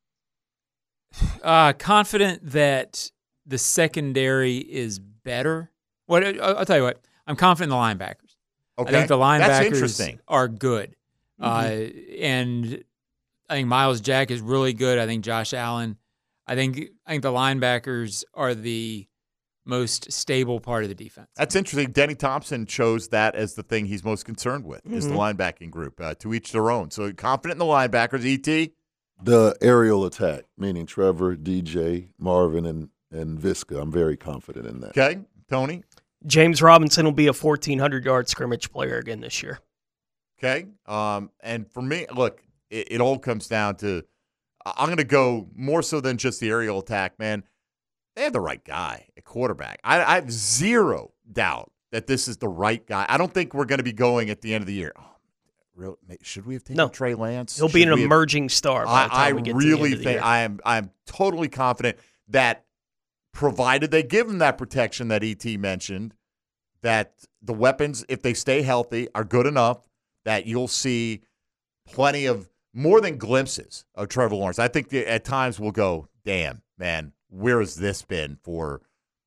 uh, confident that the secondary is better. What I'll tell you what, I'm confident in the linebackers. Okay. I think the That's linebackers interesting. are good, Mhm. uh, and I think Miles Jack is really good. I think Josh Allen. I think I think the linebackers are the most stable part of the defense. That's interesting. Denny Thompson chose that as the thing he's most concerned with, is the Mhm. linebacking group. Uh, to each their own. So confident in the linebackers. E T? The aerial attack, meaning Trevor, D J, Marvin, and, and Visca. I'm very confident in that. Okay. Tony? James Robinson will be a fourteen hundred yard scrimmage player again this year. Okay. Um, and for me, look, it, it all comes down to I'm going to go more so than just the aerial attack, man. They have the right guy at quarterback. I, I have zero doubt that this is the right guy. I don't think we're going to be going at the end of the year. Oh, real, should we have taken No. Trey Lance? He'll be Should an we have- emerging star by the time I, I we get to the really end of the think year. I am. I am totally confident that, provided they give him that protection that E T mentioned, that the weapons, if they stay healthy, are good enough that you'll see plenty of more than glimpses of Trevor Lawrence. I think that at times we'll go, damn, man, where has this been for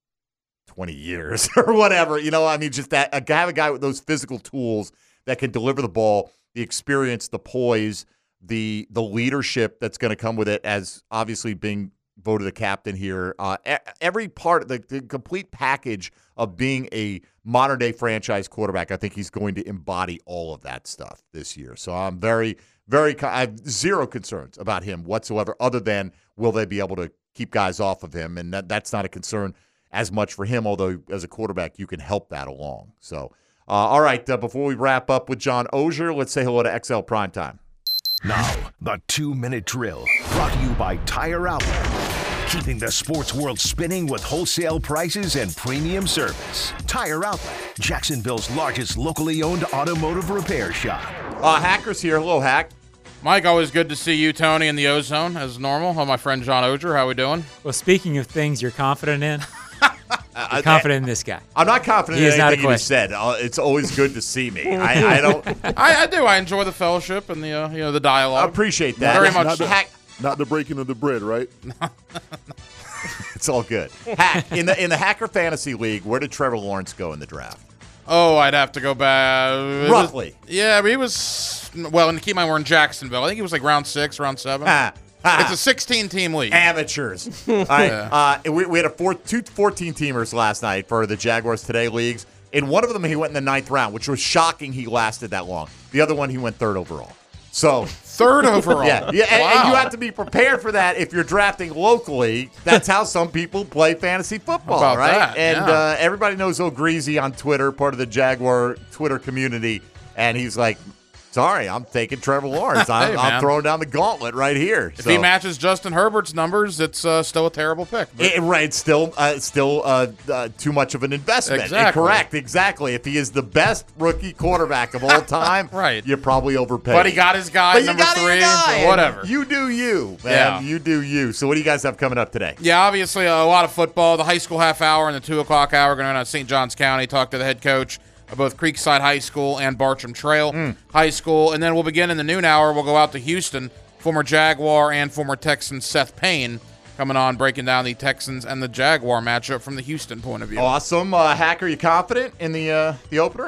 twenty years or whatever? You know, I mean, just that a guy, have a guy with those physical tools that can deliver the ball, the experience, the poise, the the leadership that's going to come with it, as obviously being voted a captain here. Uh, e- every part, the, the complete package of being a modern day franchise quarterback, I think he's going to embody all of that stuff this year. So I'm very, very, I have zero concerns about him whatsoever, other than will they be able to keep guys off of him, and that, that's not a concern as much for him, although as a quarterback you can help that along. So, uh, all right, uh, before we wrap up with John Oehser, let's say hello to X L Primetime. Now, the two-minute drill, brought to you by Tire Outlet. Keeping the sports world spinning with wholesale prices and premium service. Tire Outlet, Jacksonville's largest locally owned automotive repair shop. Uh, Hacker's here. Hello, Hack. Mike, always good to see you, Tony, in the Ozone, as normal. Hello, my friend John Oehser. How we doing? Well, speaking of things you're confident in, I, confident in this guy. I'm not confident He in is not a anything you just question. said. Uh, it's always good to see me. I, I don't I, I do. I enjoy the fellowship and the uh, you know the dialogue. I appreciate that. Very Not much. the- Hack, Not the breaking of the bread, right? it's all good. Hack in the in the Hacker Fantasy League. Where did Trevor Lawrence go in the draft? Oh, I'd have to go back. It was- Roughly. yeah, but he was well. And keep in mind, we're in Jacksonville. I think he was like round six, round seven. Ha, ha. It's a sixteen-team league. Amateurs. All right. Yeah. Uh, we, we had a four, two fourteen-teamers last night for the Jaguars Today leagues. In one of them, he went in the ninth round, which was shocking he lasted that long. The other one, he went third overall. So Third overall. yeah, yeah, and, Wow. and you have to be prepared for that if you're drafting locally. That's how some people play fantasy football, How about right? that? And Yeah. uh, everybody knows O'Greasy on Twitter, part of the Jaguar Twitter community, and he's like, "Sorry, I'm taking Trevor Lawrence. I'm, Hey, I'm man. throwing down the gauntlet right here." If So- he matches Justin Herbert's numbers, it's uh, still a terrible pick. But It, right, it's still, uh, still uh, uh, too much of an investment. Exactly. Correct, exactly. If he is the best rookie quarterback of all time, Right. you're probably overpaid. But he got his guy, But you number got your three, guy, so and whatever. You do you, man. Yeah. You do you. So what do you guys have coming up today? Yeah, obviously a lot of football. The high school half hour and the two o'clock hour going on Saint Johns County. Talk to the head coach of both Creekside High School and Bartram Trail Mm. High School. And then we'll begin in the noon hour. We'll go out to Houston. Former Jaguar and former Texan Seth Payne coming on, breaking down the Texans and the Jaguar matchup from the Houston point of view. Awesome. Uh, Hacker, you confident in the uh, the opener?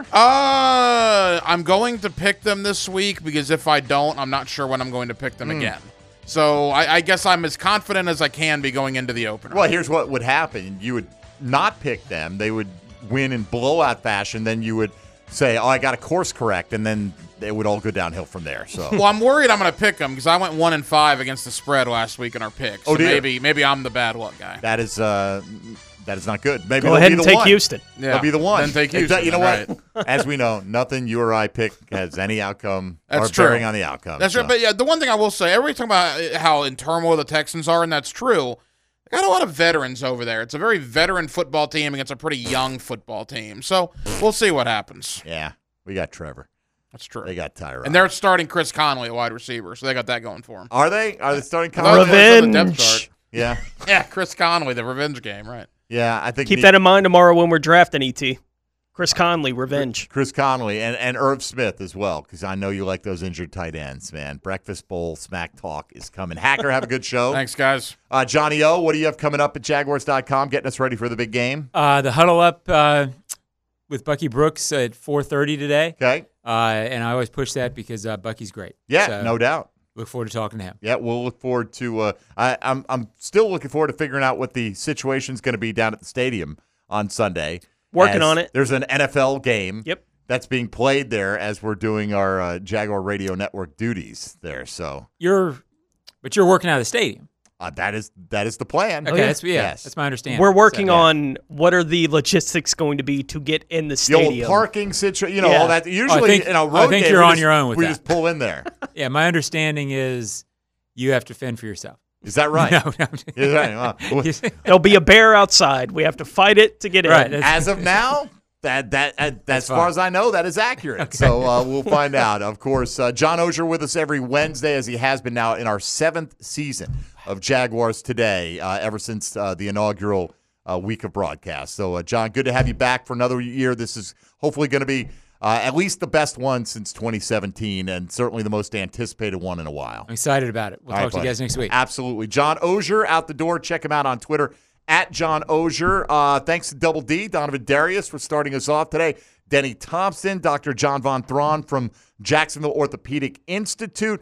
Uh, I'm going to pick them this week because if I don't, I'm not sure when I'm going to pick them Mm. again. So I, I guess I'm as confident as I can be going into the opener. Well, here's what would happen. You would not pick them. They would win in blowout fashion. Then you would say, oh, I got to course correct. And then it would all go downhill from there. So Well, I'm worried I'm going to pick them because I went one and five against the spread last week in our picks. Oh, so dear. maybe maybe I'm the bad luck guy. that is uh, that is not good. Maybe Go they'll ahead be and the take one. Houston. Yeah, They'll be the one. then take Exa- Houston, You know right. what? As we know, nothing you or I pick has any outcome That's or true. bearing on the outcome. That's so. right. But yeah, the one thing I will say, everybody talking about how in turmoil the Texans are, and that's true. They got a lot of veterans over there. It's a very veteran football team against a pretty young football team. So we'll see what happens. Yeah, we got Trevor. That's true. They got Tyrod. And they're starting Chris Conley at wide receiver, so they got that going for them. Are they? Are they starting? I thought Conley? it was on the depth chart. Yeah. Yeah, Chris Conley, the revenge game, right? Yeah, I think Keep the- that in mind tomorrow when we're drafting E T. Chris Conley, revenge. Chris Conley and, and Irv Smith as well, because I know you like those injured tight ends, man. Breakfast Bowl Smack Talk is coming. Hacker, have a good show. Thanks, guys. Uh, Johnny O, what do you have coming up at Jaguars dot com, getting us ready for the big game? Uh, the huddle up uh, with Bucky Brooks at four thirty today. Okay. Uh, and I always push that because uh, Bucky's great. Yeah, So, no doubt. Look forward to talking to him. Yeah, we'll look forward to. Uh, I, I'm I'm still looking forward to figuring out what the situation's going to be down at the stadium on Sunday. Working as on it. There's an N F L game. Yep. That's being played there as we're doing our uh, Jaguar Radio Network duties there. So You're, but you're working out of the stadium. uh, that is that is the plan. Okay, that's yeah, Yes. that's my understanding. We're working So, yeah. on what are the logistics going to be to get in the The stadium. old parking situation, you know, Yeah. all that. Usually, Oh, I think, in a road I think game, you're we on just- your own with we that. just pull in there. Yeah, my understanding is you have to fend for yourself. Is that right? No, no. Is that right? There'll be a bear outside. We have to fight it to get Right, in. that's- As of now, that that uh, as far fine. as I know, that is accurate. So uh, we'll find out. Of course, uh, John Ogier with us every Wednesday, as he has been now in our seventh season of Jaguars Today, uh, ever since uh, the inaugural uh, week of broadcast. So, uh, John, good to have you back for another year. This is hopefully going to be uh, at least the best one since twenty seventeen, and certainly the most anticipated one in a while. I'm excited about it. We'll All talk right, to you buddy. guys next week. Absolutely. John Ogier out the door. Check him out on Twitter at John Ogier. Uh, thanks to Double D, Donovan Darius, for starting us off today. Denny Thompson, Doctor John Von Thron from Jacksonville Orthopedic Institute.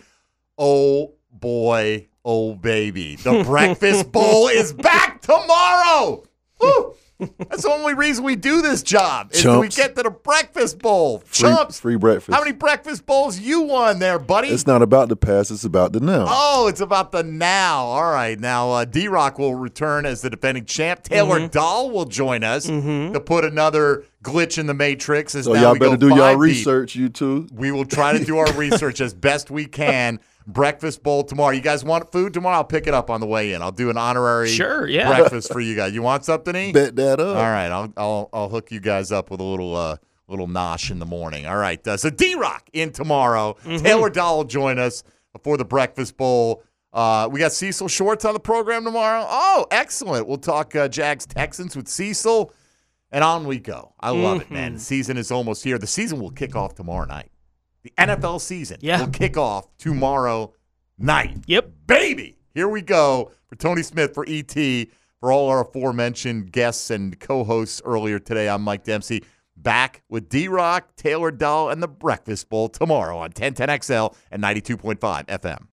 Oh, boy. Oh, baby. The Breakfast Bowl is back tomorrow. Woo! That's the only reason we do this job is that we Chumps. get to the Breakfast Bowl. Free, Chumps. free breakfast. How many Breakfast Bowls you won there, buddy? It's not about the past, it's about the now. Oh, it's about the now. All right. Now, uh, D-Rock will return as the defending champ. Taylor Mhm. Dahl will join us to put another glitch in the matrix. As So now y'all we better go do y'all five deep. research, you two. We will try to do our research as best we can. Breakfast Bowl tomorrow. You guys want food tomorrow? I'll pick it up on the way in. I'll do an honorary Sure, yeah. breakfast for you guys. You want something, E? Bet that up. All right. I'll, I'll, I'll hook you guys up with a little uh, little nosh in the morning. All right. Uh, so D-Rock in tomorrow. Mhm. Taylor Dahl will join us for the Breakfast Bowl. Uh, we got Cecil Shorts on the program tomorrow. Oh, excellent. We'll talk uh, Jags Texans with Cecil, and on we go. I love Mm-hmm. it, man. The season is almost here. The season will kick off tomorrow night. The N F L season Yeah. will kick off tomorrow night. Yep. Baby, here we go. For Tony Smith, for E T, for all our aforementioned guests and co-hosts earlier today, I'm Mike Dempsey. Back with D-Rock, Taylor Dull, and the Breakfast Bowl tomorrow on ten ten X L and ninety-two point five F M.